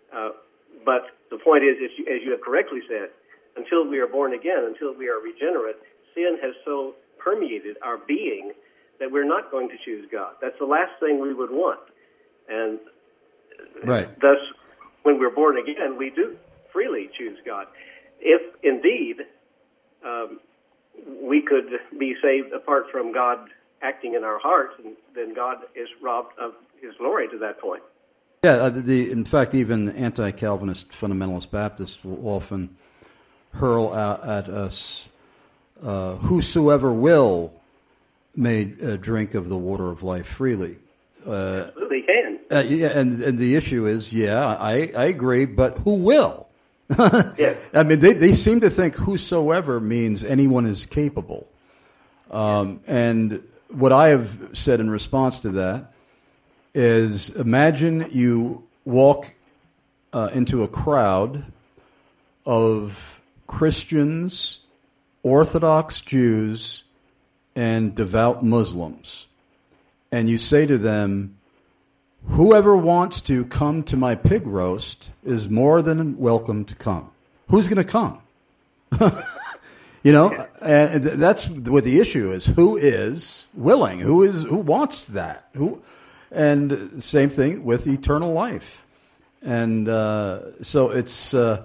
S3: Uh, but the point is, as you, as you have correctly said, until we are born again, until we are regenerate, sin has so permeated our being that we're not going to choose God. That's the last thing we would want. And
S2: right.
S3: thus, when we're born again, we do freely choose God. If indeed um, we could be saved apart from God acting in our hearts, then God is robbed of his glory to that point.
S2: Yeah, uh, the, in fact, even anti-Calvinist fundamentalist Baptists will often hurl out at us, uh, whosoever will may uh, drink of the water of life freely. Uh,
S3: Absolutely can.
S2: Uh, yeah, and, and the issue is, yeah, I, I agree, but who will?
S3: Yes.
S2: I mean, they, they seem to think whosoever means anyone is capable. Um, and what I have said in response to that is, imagine you walk uh, into a crowd of Christians, Orthodox Jews, and devout Muslims, and you say to them, whoever wants to come to my pig roast is more than welcome to come. Who's going to come? You know, and that's what the issue is. Who is willing? Who is who wants that? Who? And same thing with eternal life. And uh, so it's uh,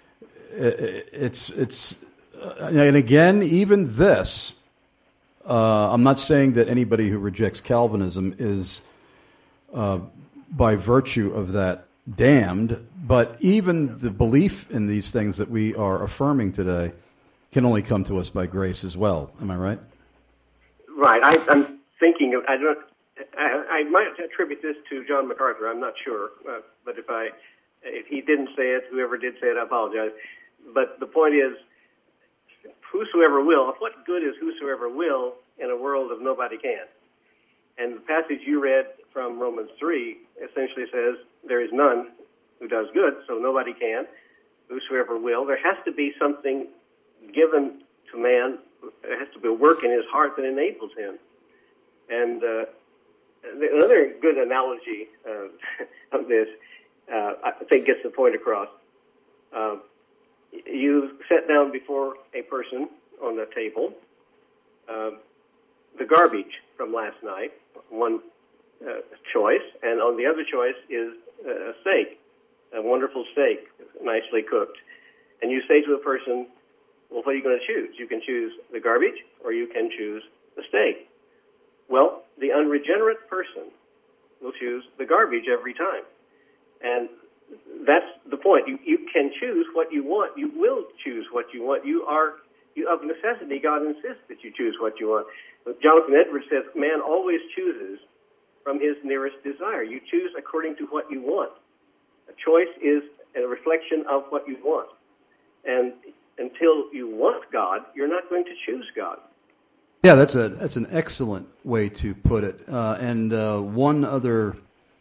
S2: it's it's uh, and again, even this. Uh, I'm not saying that anybody who rejects Calvinism is, uh, by virtue of that, damned. But even the belief in these things that we are affirming today can only come to us by grace as well. Am I right?
S3: Right. I, I'm thinking of. I don't. I, I might attribute this to John MacArthur. I'm not sure, uh, but if I, if he didn't say it, whoever did say it, I apologize. But the point is, whosoever will. Of what good is whosoever will in a world of nobody can? And the passage you read from Romans three essentially says there is none who does good, so nobody can. Whosoever will. There has to be something given to man. There has to be a work in his heart that enables him. And uh, another good analogy uh, of this, uh, I think, gets the point across. Uh, you set down before a person on the table uh, the garbage from last night, one uh, choice, and on the other choice is a steak, a wonderful steak, nicely cooked. And you say to a person, well, what are you going to choose? You can choose the garbage or you can choose the steak. Well, the unregenerate person will choose the garbage every time. And that's the point. You, you can choose what you want. You will choose what you want. You are, you, of necessity, God insists that you choose what you want. But Jonathan Edwards says, man always chooses from his nearest desire. You choose according to what you want. A choice is a reflection of what you want. And until you want God, you're not going to choose God.
S2: Yeah, that's a that's an excellent way to put it. Uh, and uh, one other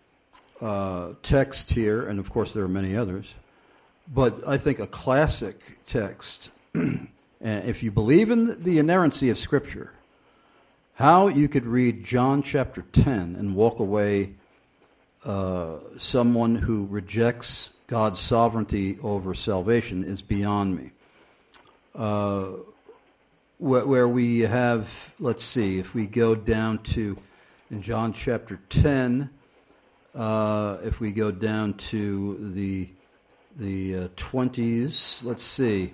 S2: uh, text here, and of course there are many others, but I think a classic text, if you believe in the inerrancy of Scripture, how you could read John chapter ten and walk away uh, someone who rejects God's sovereignty over salvation is beyond me. Uh, where, where we have, let's see, if we go down to, in John chapter ten, uh, if we go down to the the uh, twenties, let's see,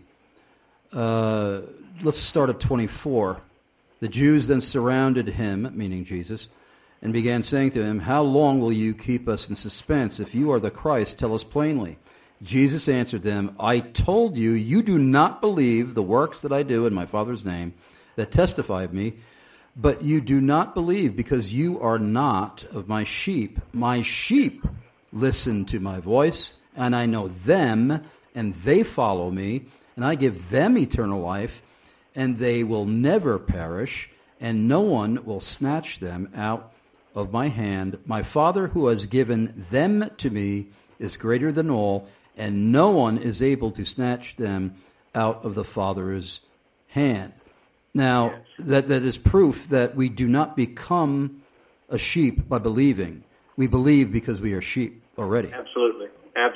S2: uh, let's start at twenty-four. The Jews then surrounded him, meaning Jesus, and began saying to him, how long will you keep us in suspense? If you are the Christ, tell us plainly. Jesus answered them, I told you, you do not believe the works that I do in my Father's name that testify of me, but you do not believe because you are not of my sheep. My sheep listen to my voice, and I know them, and they follow me, and I give them eternal life, and they will never perish, and no one will snatch them out of my hand. My Father who has given them to me is greater than all, and no one is able to snatch them out of the Father's hand. Now, yes. that, that is proof that we do not become a sheep by believing. We believe because we are sheep already.
S3: Absolutely. Absolutely.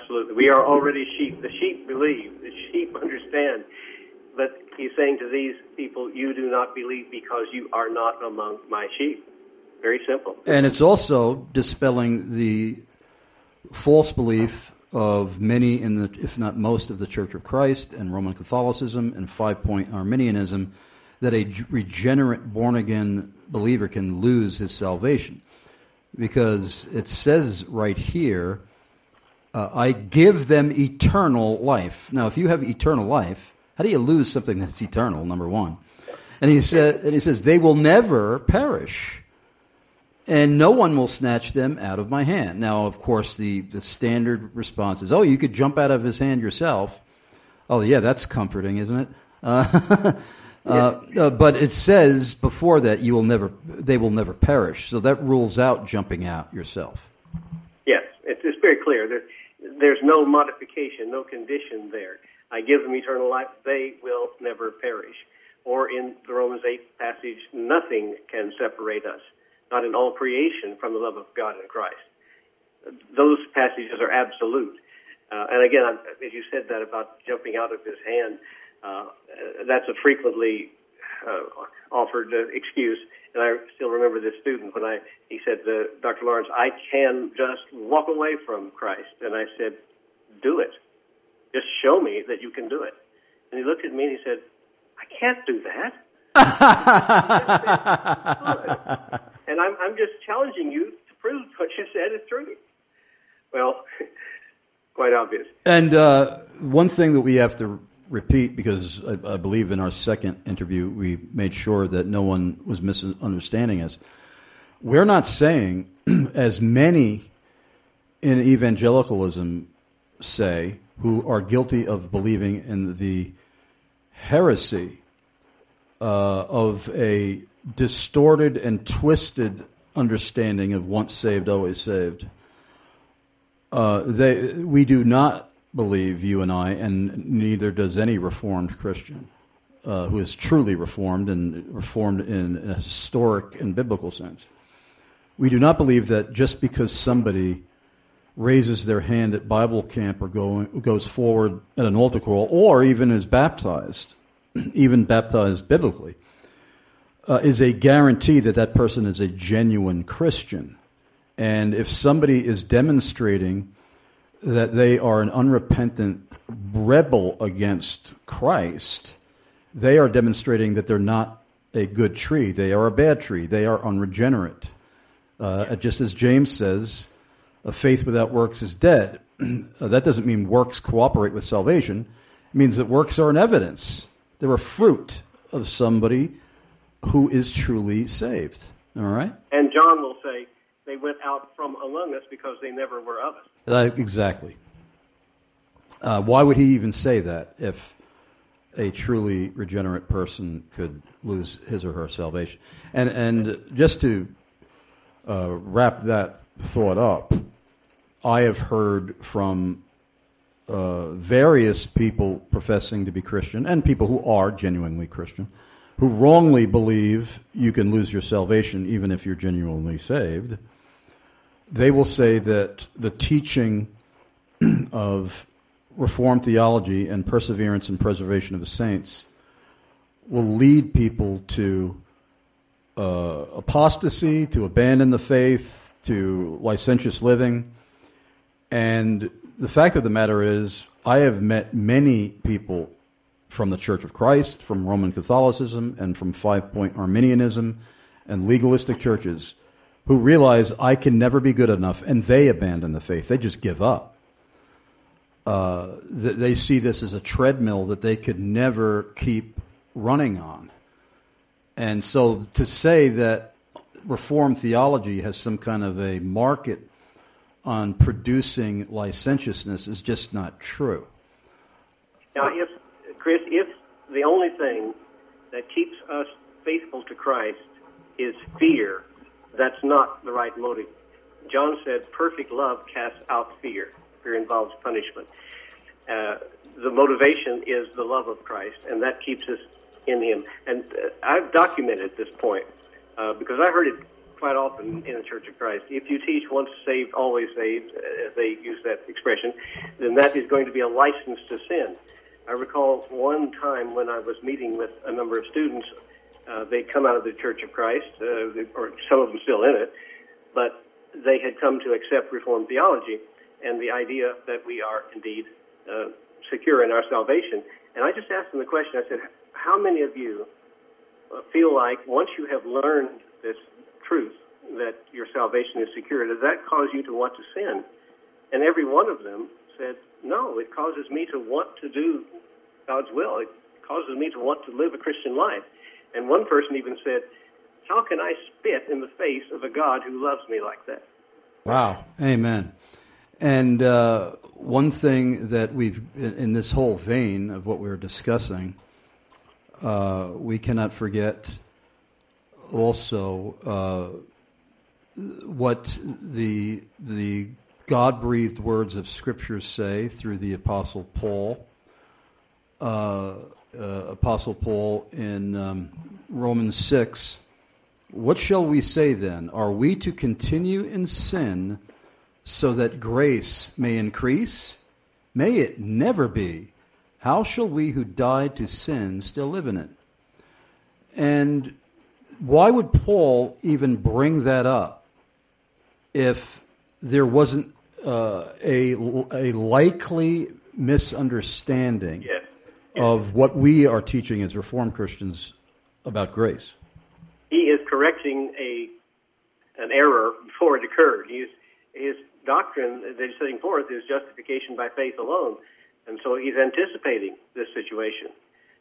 S3: Absolutely. We are already sheep. The sheep believe. The sheep understand. But he's saying to these people, you do not believe because you are not among my sheep. Very simple.
S2: And it's also dispelling the false belief of many, in the, if not most, of the Church of Christ and Roman Catholicism and five-point Arminianism, that a regenerate, born-again believer can lose his salvation. Because it says right here, uh, I give them eternal life. Now, if you have eternal life, how do you lose something that's eternal, number one? And he, said, and he says, they will never perish, and no one will snatch them out of my hand. Now, of course, the, the standard response is, oh, you could jump out of his hand yourself. Oh, yeah, that's comforting, isn't it? Uh, uh, uh, but it says before that, you will never, they will never perish. So that rules out jumping out yourself.
S3: Yes, it's, it's very clear. There, there's no modification, no condition there. I give them eternal life, they will never perish. Or in the Romans eight passage, nothing can separate us, not in all creation, from the love of God in Christ. Those passages are absolute. Uh, and again, as you said that about jumping out of his hand, uh, that's a frequently uh, offered uh, excuse. And I still remember this student when I he said, uh, Doctor Lawrence, I can just walk away from Christ. And I said, do it. Just show me that you can do it. And he looked at me and he said, I can't do that. And I'm, I'm just challenging you to prove what you said is true. Well, quite obvious.
S2: And uh, one thing that we have to repeat, because I, I believe in our second interview we made sure that no one was misunderstanding us. We're not saying, as many in evangelicalism say, who are guilty of believing in the heresy uh, of a distorted and twisted understanding of once saved, always saved. Uh, they, we do not believe, you and I, and neither does any Reformed Christian uh, who is truly Reformed and Reformed in a historic and biblical sense. We do not believe that just because somebody raises their hand at Bible camp or going, goes forward at an altar call, or even is baptized, even baptized biblically, uh, is a guarantee that that person is a genuine Christian. And if somebody is demonstrating that they are an unrepentant rebel against Christ, they are demonstrating that they're not a good tree. They are a bad tree. They are unregenerate. Uh, just as James says, a faith without works is dead. uh, that doesn't mean works cooperate with salvation. It means that works are an evidence. They're a fruit of somebody who is truly saved. All right?
S3: And John will say, they went out from among us because they never were of us.
S2: Uh, exactly. Uh, why would he even say that if a truly regenerate person could lose his or her salvation? And, and just to uh, wrap that thought up, I have heard from uh, various people professing to be Christian and people who are genuinely Christian who wrongly believe you can lose your salvation even if you're genuinely saved. They will say that the teaching of Reformed theology and perseverance and preservation of the saints will lead people to uh, apostasy, to abandon the faith, to licentious living. And the fact of the matter is, I have met many people from the Church of Christ, from Roman Catholicism, and from five-point Arminianism and legalistic churches who realize I can never be good enough, and they abandon the faith. They just give up. Uh, they see this as a treadmill that they could never keep running on. And so to say that Reformed theology has some kind of a market on producing licentiousness is just not true.
S3: Now, if, Chris, if the only thing that keeps us faithful to Christ is fear, that's not the right motive. John said, perfect love casts out fear. Fear involves punishment. Uh, the motivation is the love of Christ, and that keeps us in Him. And uh, I've documented this point uh, because I heard it quite often in the Church of Christ. If you teach once saved, always saved, as they use that expression, then that is going to be a license to sin. I recall one time when I was meeting with a number of students, uh, they'd come out of the Church of Christ, uh, or some of them still in it, but they had come to accept Reformed theology and the idea that we are indeed uh, secure in our salvation. And I just asked them the question, I said, how many of you uh, feel like once you have learned this truth that your salvation is secure, does that cause you to want to sin? And every one of them said, no, it causes me to want to do God's will. It causes me to want to live a Christian life. And one person even said, how can I spit in the face of a God who loves me like that?
S2: Wow. Amen. And uh, one thing that we've, in this whole vein of what we're discussing, uh, we cannot forget also uh, what the the God-breathed words of Scripture say through the Apostle Paul. Uh, uh, Apostle Paul in um, Romans six, what shall we say then? Are we to continue in sin so that grace may increase? May it never be. How shall we who died to sin still live in it? And why would Paul even bring that up if there wasn't uh, a, a likely misunderstanding
S3: yes.
S2: of what we are teaching as Reformed Christians about grace?
S3: He is correcting a an error before it occurred. He's, his doctrine that he's setting forth is justification by faith alone. And so he's anticipating this situation.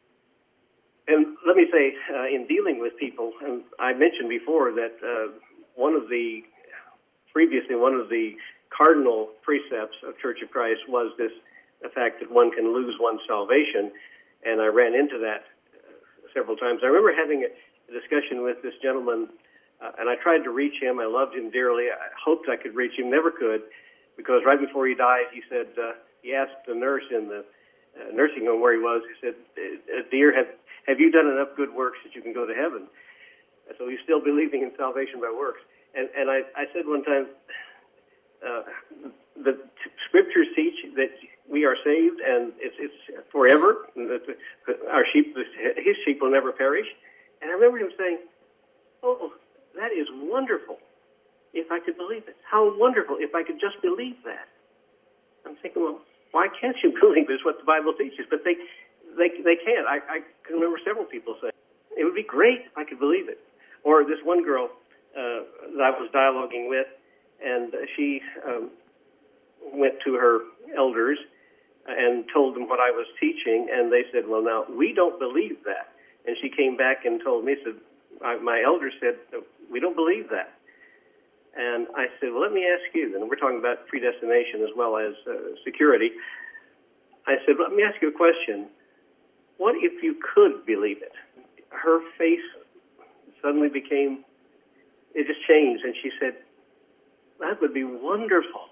S3: And let me say, uh, in dealing with people, and I mentioned before that uh, one of the, previously one of the cardinal precepts of Church of Christ was this, the fact that one can lose one's salvation. And I ran into that several times. I remember having a discussion with this gentleman, uh, and I tried to reach him. I loved him dearly. I hoped I could reach him, never could, because right before he died, he said, uh, he asked the nurse in the uh, nursing home where he was, he said, dear, have, have you done enough good works that you can go to heaven? And so he's still believing in salvation by works. And, and I, I said one time, uh, the t- scriptures teach that we are saved and it's, it's forever, and that the, our sheep, his sheep will never perish. And I remember him saying, oh, that is wonderful, if I could believe it. How wonderful if I could just believe that. I'm thinking, well, why can't you believe this, what the Bible teaches? But they they, they can't. I, I can remember several people saying, it would be great if I could believe it. Or this one girl uh, that I was dialoguing with, and she um, went to her elders and told them what I was teaching, and they said, well, now, we don't believe that. And she came back and told me, said, my elders said, we don't believe that. And I said, well, let me ask you, and we're talking about predestination as well as uh, security. I said, let me ask you a question. What if you could believe it? Her face suddenly became, it just changed, and she said, that would be wonderful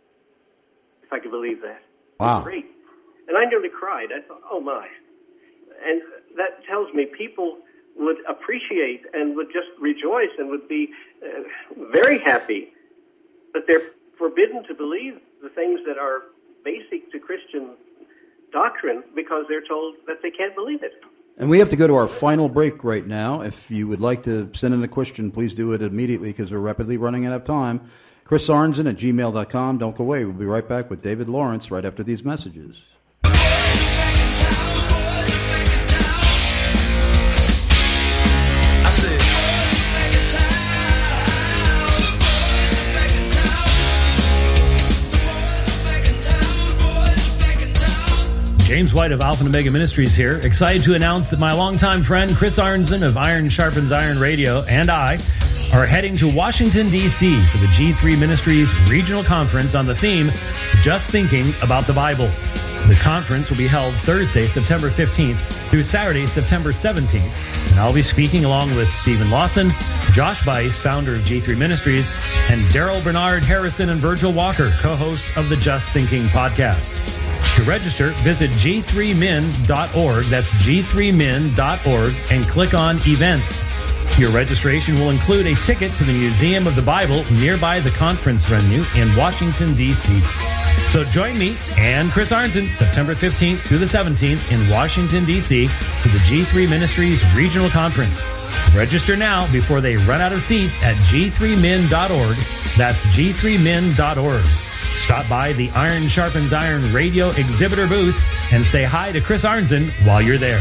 S3: if I could believe that.
S2: Wow.
S3: Great. And I nearly cried. I thought, oh, my. And that tells me people would appreciate and would just rejoice and would be uh, very happy, but they're forbidden to believe the things that are basic to Christian doctrine because they're told that they can't believe it.
S2: And we have to go to our final break right now. If you would like to send in a question, please do it immediately because we're rapidly running out of time. Chris Arnzen at gmail dot com. Don't go away. We'll be right back with David Lawrence right after these messages.
S4: James White of Alpha and Omega Ministries here, excited to announce that my longtime friend Chris Arnzen of Iron Sharpens Iron Radio and I are heading to Washington, D C for the G three Ministries Regional Conference on the theme, Just Thinking About the Bible. The conference will be held Thursday, September fifteenth through Saturday, September seventeenth. And I'll be speaking along with Stephen Lawson, Josh Weiss, founder of G three Ministries, and Daryl Bernard Harrison and Virgil Walker, co-hosts of the Just Thinking podcast. To register, visit g three min dot org. That's g three min dot org and click on events. Your registration will include a ticket to the Museum of the Bible nearby the conference venue in Washington, D C So join me and Chris Arnzen September fifteenth through the seventeenth in Washington, D C for the G three Ministries Regional Conference. Register now before they run out of seats at g three min dot org. That's g three min dot org. Stop by the Iron Sharpens Iron radio exhibitor booth and say hi to Chris Arnzen while you're there.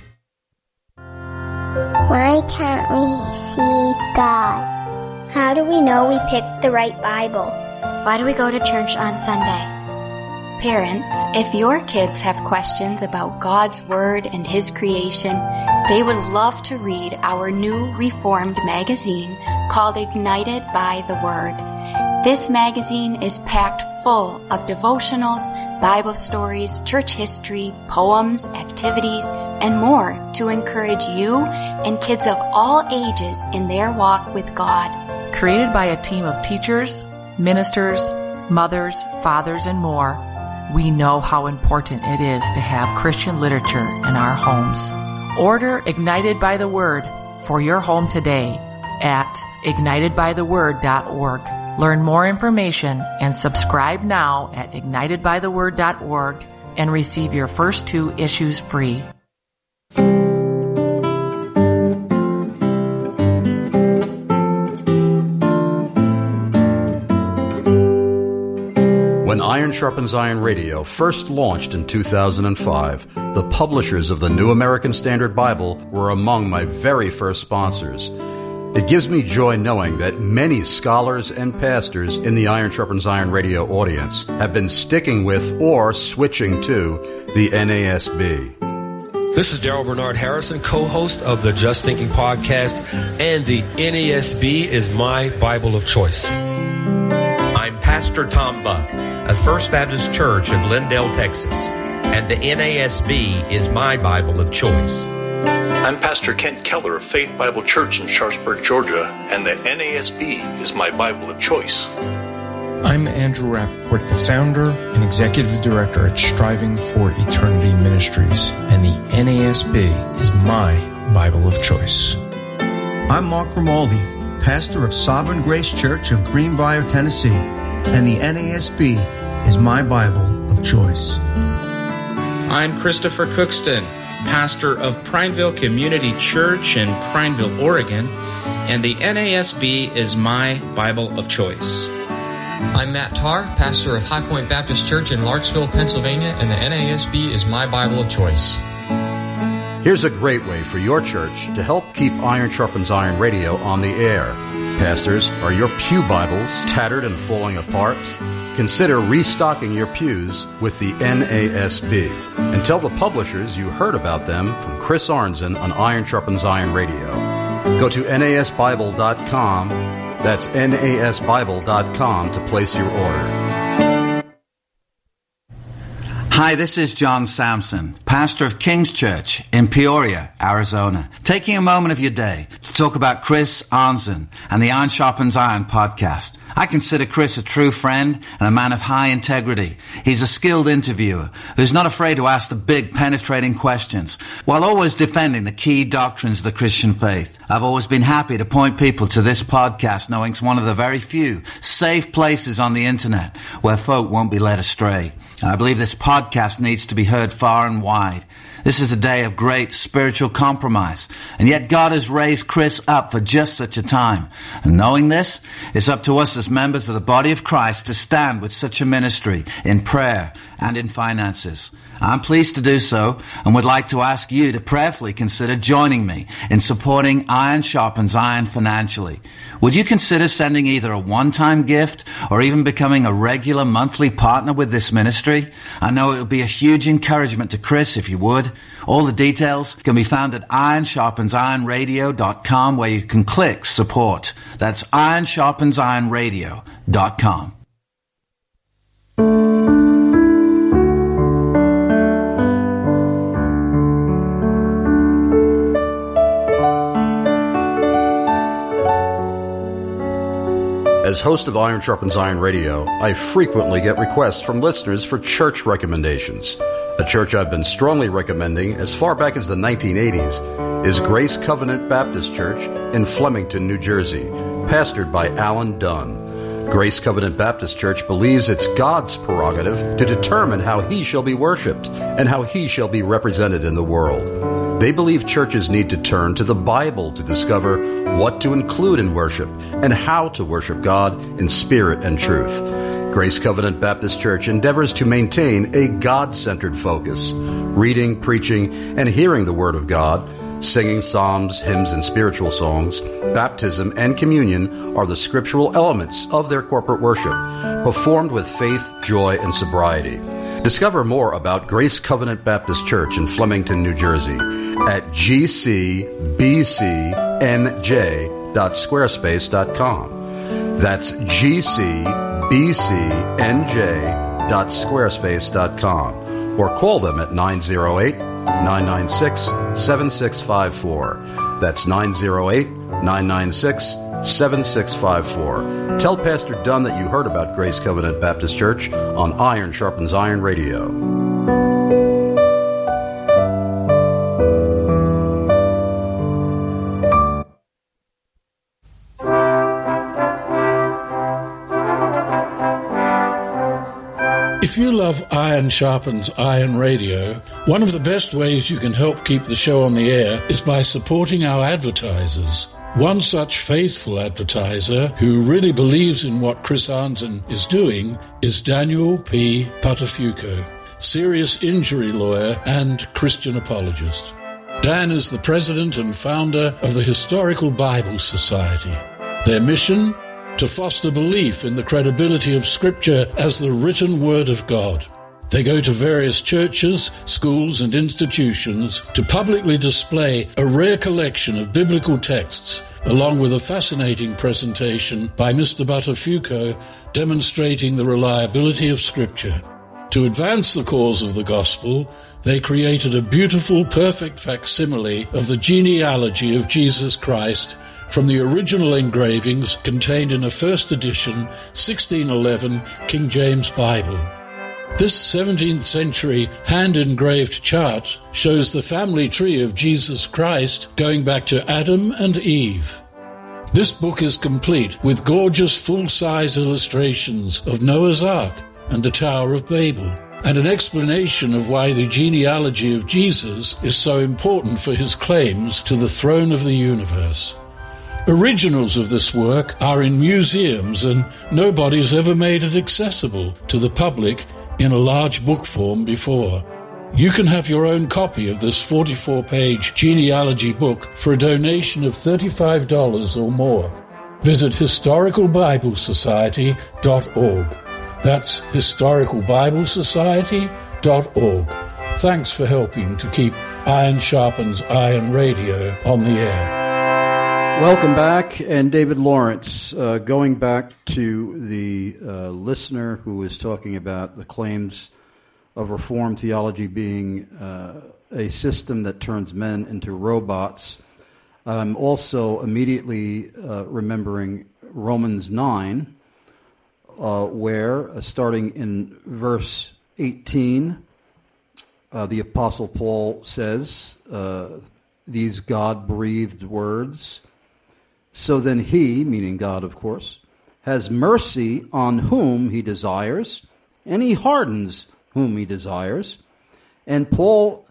S5: Why can't we see God? How do we know we picked the right Bible?
S6: Why do we go to church on Sunday?
S7: Parents, if your kids have questions about God's Word and His creation, they would love to read our new Reformed magazine called Ignited by the Word. This magazine is packed full of devotionals, Bible stories, church history, poems, activities, and more to encourage you and kids of all ages in their walk with God.
S18: Created by a team of teachers, ministers, mothers, fathers, and more, we know how important it is to have Christian literature in our homes. Order Ignited by the Word for your home today at ignited by the word dot org. Learn more information and subscribe now at ignited by the word dot org and receive your first two issues free.
S2: When Iron Sharpens Iron Radio first launched in two thousand five, the publishers of the New American Standard Bible were among my very first sponsors. It gives me joy knowing that many scholars and pastors in the Iron Sharpens Iron Radio audience have been sticking with or switching to the N A S B.
S8: This is Daryl Bernard Harrison, co-host of the Just Thinking podcast, and the N A S B is my Bible of choice.
S9: I'm Pastor Tom Buck of First Baptist Church of Lindale, Texas, and the N A S B is my Bible of choice.
S10: I'm Pastor Kent Keller of Faith Bible Church in Sharpsburg, Georgia, and the N A S B is my Bible of choice.
S11: I'm Andrew Rappaport, the founder and executive director at Striving for Eternity Ministries, and the N A S B is my Bible of choice.
S28: I'm Mark Grimaldi, pastor of Sovereign Grace Church of Greenbrier, Tennessee, and the N A S B is my Bible of choice.
S29: I'm Christopher Cookston, pastor of Prineville Community Church in Prineville, Oregon, and the N A S B is my Bible of choice.
S30: I'm Matt Tarr, pastor of High Point Baptist Church in Larksville, Pennsylvania, and the N A S B is my Bible of choice.
S2: Here's a great way for your church to help keep Iron Sharpens Iron Radio on the air. Pastors, are your pew Bibles tattered and falling apart? Consider restocking your pews with the N A S B. And tell the publishers you heard about them from Chris Arnzen on Iron Sharpens Iron Radio. Go to N A S Bible dot com. That's N A S Bible dot com to place your order.
S23: Hi, this is John Sampson, pastor of King's Church in Peoria, Arizona, taking a moment of your day to talk about Chris Arnzen and the Iron Sharpens Iron podcast. I consider Chris a true friend and a man of high integrity. He's a skilled interviewer who's not afraid to ask the big, penetrating questions while always defending the key doctrines of the Christian faith. I've always been happy to point people to this podcast, knowing it's one of the very few safe places on the internet where folk won't be led astray. I believe this podcast needs to be heard far and wide. This is a day of great spiritual compromise, and yet God has raised Chris up for just such a time. And knowing this, it's up to us as members of the body of Christ to stand with such a ministry in prayer and in finances. I'm pleased to do so and would like to ask you to prayerfully consider joining me in supporting Iron Sharpens Iron financially. Would you consider sending either a one-time gift or even becoming a regular monthly partner with this ministry? I know it would be a huge encouragement to Chris if you would. All the details can be found at iron sharpens iron radio dot com, where you can click support. That's iron sharpens iron radio dot com.
S2: As host of Iron Sharpens Iron Radio, I frequently get requests from listeners for church recommendations. A church I've been strongly recommending as far back as the nineteen eighties is Grace Covenant Baptist Church in Flemington, New Jersey, pastored by Alan Dunn. Grace Covenant Baptist Church believes it's God's prerogative to determine how He shall be worshiped and how He shall be represented in the world. They believe churches need to turn to the Bible to discover what to include in worship and how to worship God in spirit and truth. Grace Covenant Baptist Church endeavors to maintain a God-centered focus, reading, preaching, and hearing the Word of God. Singing psalms, hymns, and spiritual songs, baptism, and communion are the scriptural elements of their corporate worship, performed with faith, joy, and sobriety. Discover more about Grace Covenant Baptist Church in Flemington, New Jersey at g c b c n j dot squarespace dot com. That's g c b c n j dot squarespace dot com, or call them at nine oh eight, nine nine six, seven six five four. That's nine oh eight, nine nine six, seven six five four. Tell Pastor Dunn that you heard about Grace Covenant Baptist Church on Iron Sharpens Iron Radio.
S12: If you love Iron Sharpens Iron Radio, one of the best ways you can help keep the show on the air is by supporting our advertisers. One such faithful advertiser who really believes in what Chris Arnzen is doing is Daniel P. Patafuco, serious injury lawyer and Christian apologist. Dan is the president and founder of the Historical Bible Society. Their mission? To foster belief in the credibility of Scripture as the written Word of God. They go to various churches, schools, and institutions to publicly display a rare collection of biblical texts, along with a fascinating presentation by Mister Buttafuoco demonstrating the reliability of Scripture. To advance the cause of the gospel, they created a beautiful, perfect facsimile of the genealogy of Jesus Christ from the original engravings contained in a first edition sixteen eleven King James Bible. This seventeenth century hand-engraved chart shows the family tree of Jesus Christ going back to Adam and Eve. This book is complete with gorgeous full-size illustrations of Noah's Ark and the Tower of Babel, and an explanation of why the genealogy of Jesus is so important for his claims to the throne of the universe. Originals of this work are in museums, and nobody has ever made it accessible to the public in a large book form before. You can have your own copy of this forty-four page genealogy book for a donation of thirty-five dollars or more. Visit historical bible society dot org. That's historical bible society dot org. Thanks for helping to keep Iron Sharpens Iron Radio on the air.
S2: Welcome back, and David Lawrence, uh, going back to the uh, listener who was talking about the claims of Reformed theology being uh, a system that turns men into robots. I'm also immediately uh, remembering Romans nine, uh, where, uh, starting in verse eighteen, uh, the Apostle Paul says, uh, these God-breathed words, so then he, meaning God, of course, has mercy on whom he desires, and he hardens whom he desires. And Paul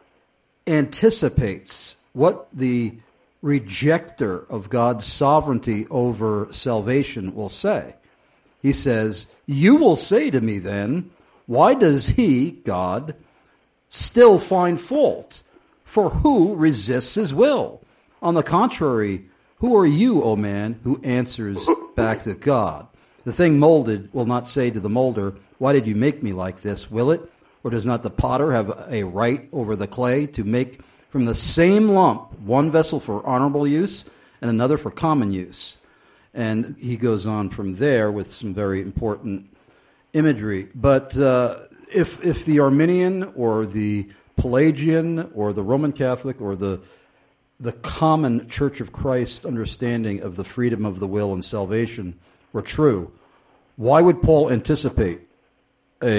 S2: anticipates what the rejecter of God's sovereignty over salvation will say. He says, you will say to me then, why does he, God, still find fault? For who resists his will? On the contrary, who are you, O man, who answers back to God? The thing molded will not say to the molder, why did you make me like this, will it? Or does not the potter have a right over the clay to make from the same lump one vessel for honorable use and another for common use? And he goes on from there with some very important imagery. But uh, if if the Arminian or the Pelagian or the Roman Catholic or the the common Church of Christ understanding of the freedom of the will and salvation were true, why would Paul anticipate a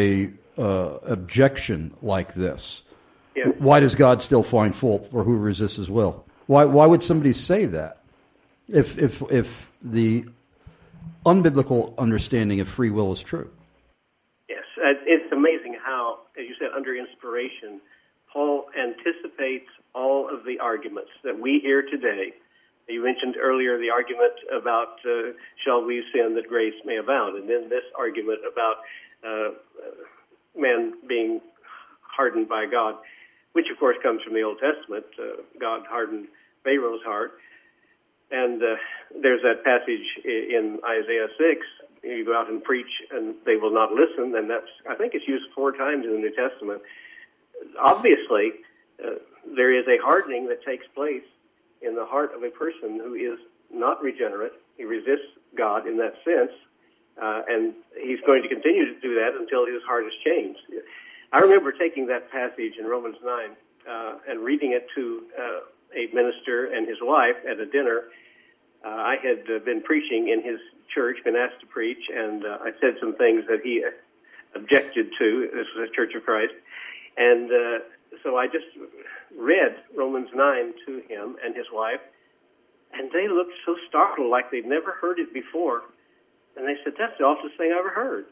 S2: uh, objection like this.
S3: Yeah.
S2: Why does God still find fault for who resists his will? Why why would somebody say that if if if the unbiblical understanding of free will is true?
S3: Yes, it's amazing how, as you said, under inspiration, Paul anticipates all of the arguments that we hear today. You mentioned earlier the argument about uh, shall we sin that grace may abound, and then this argument about uh, man being hardened by God, which of course comes from the Old Testament. Uh, God hardened Pharaoh's heart. And uh, there's that passage in Isaiah six, you go out and preach and they will not listen, and that's, I think it's used four times in the New Testament. Obviously, uh, there is a hardening that takes place in the heart of a person who is not regenerate. He resists God in that sense, uh, and he's going to continue to do that until his heart is changed. I remember taking that passage in Romans nine uh, and reading it to uh, a minister and his wife at a dinner. Uh, I had uh, been preaching in his church, been asked to preach, and uh, I said some things that he objected to. This was a Church of Christ. And uh, so I just read Romans nine to him and his wife, and they looked so startled, like they'd never heard it before. And they said, "That's the awfulest thing I ever heard."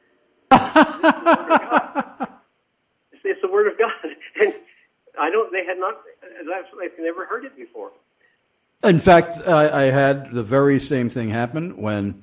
S3: It's, it's the Word of God. And I don't, they had not, they've never heard it before.
S2: In fact, I, I had the very same thing happen when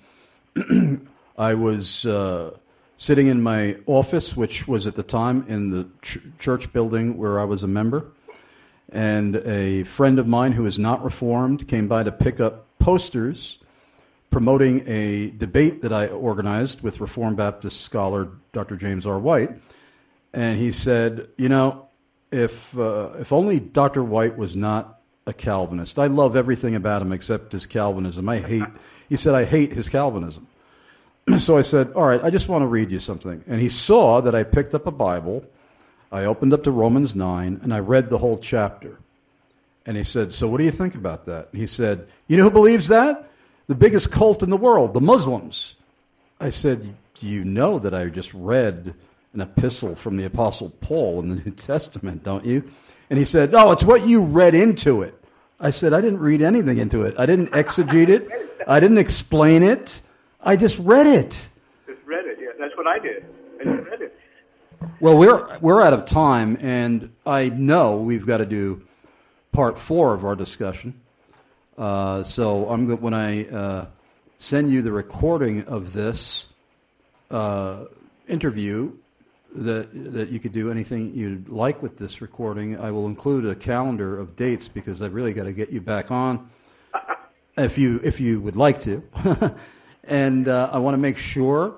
S2: I was uh, sitting in my office, which was at the time in the ch- church building where I was a member, and a friend of mine who is not Reformed came by to pick up posters promoting a debate that I organized with Reformed Baptist scholar Doctor James R. White, and he said, you know, if uh, if only Doctor White was not a Calvinist. I love everything about him except his Calvinism. I hate, he said, I hate his Calvinism. So I said, all right, I just want to read you something. And he saw that I picked up a Bible, I opened up to Romans nine, and I read the whole chapter. And he said, so what do you think about that? And he said, you know who believes that? The biggest cult in the world, the Muslims. I said, do you know that I just read an epistle from the Apostle Paul in the New Testament, don't you? And he said, no, it's what you read into it. I said, I didn't read anything into it. I didn't exegete it. I didn't explain it. I just read it.
S3: Just read it, yeah. That's what I did. I just read it.
S2: Well, we're we're out of time, and I know we've got to do part four of our discussion. Uh, so I'm go- when I uh, send you the recording of this uh, interview, that that you could do anything you'd like with this recording. I will include a calendar of dates because I've really got to get you back on if you if you would like to. And uh, I want to make sure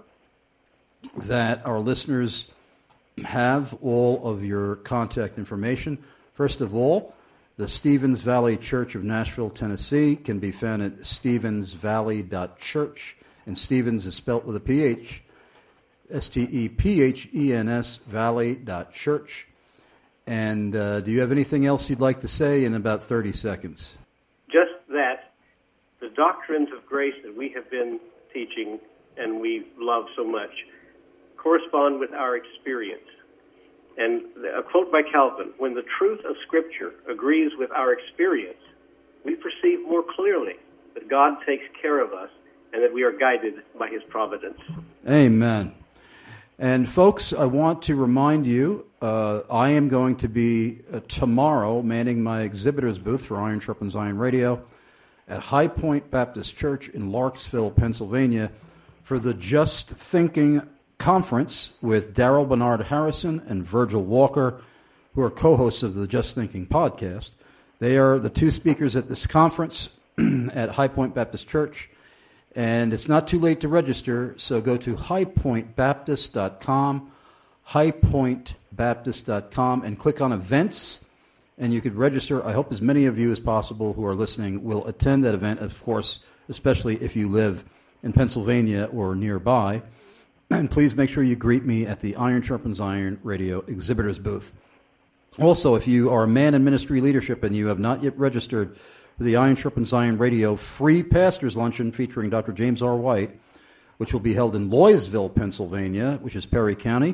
S2: that our listeners have all of your contact information. First of all, the Stevens Valley Church of Nashville, Tennessee can be found at stevens valley dot church, and Stevens is spelt with a P H. S T E P H E N S valley dot church. And uh, do you have anything else you'd like to say in about thirty seconds?
S3: Just that the doctrines of grace that we have been teaching and we love so much correspond with our experience. And a quote by Calvin, when the truth of Scripture agrees with our experience, we perceive more clearly that God takes care of us and that we are guided by His providence.
S2: Amen. And folks, I want to remind you, uh, I am going to be uh, tomorrow manning my exhibitor's booth for Iron Sharpens Iron Radio at High Point Baptist Church in Larksville, Pennsylvania, for the Just Thinking Conference with Darrell Bernard Harrison and Virgil Walker, who are co-hosts of the Just Thinking podcast. They are the two speakers at this conference at High Point Baptist Church. And it's not too late to register, so go to high point baptist dot com, high point baptist dot com, and click on events, and you could register. I hope as many of you as possible who are listening will attend that event, of course, especially if you live in Pennsylvania or nearby. And please make sure you greet me at the Iron Sharpens Iron Radio exhibitors booth. Also, if you are a man in ministry leadership and you have not yet registered for the Iron Sharpens Iron Radio free pastors luncheon featuring Doctor James R. White, which will be held in Loysville, Pennsylvania, which is Perry County,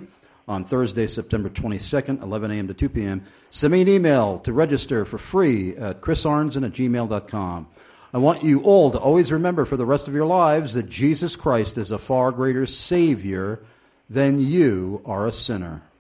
S2: on Thursday, September twenty-second, eleven a.m. to two p.m. Send me an email to register for free at chris arnzen at gmail dot com. I want you all to always remember for the rest of your lives that Jesus Christ is a far greater Savior than you are a sinner.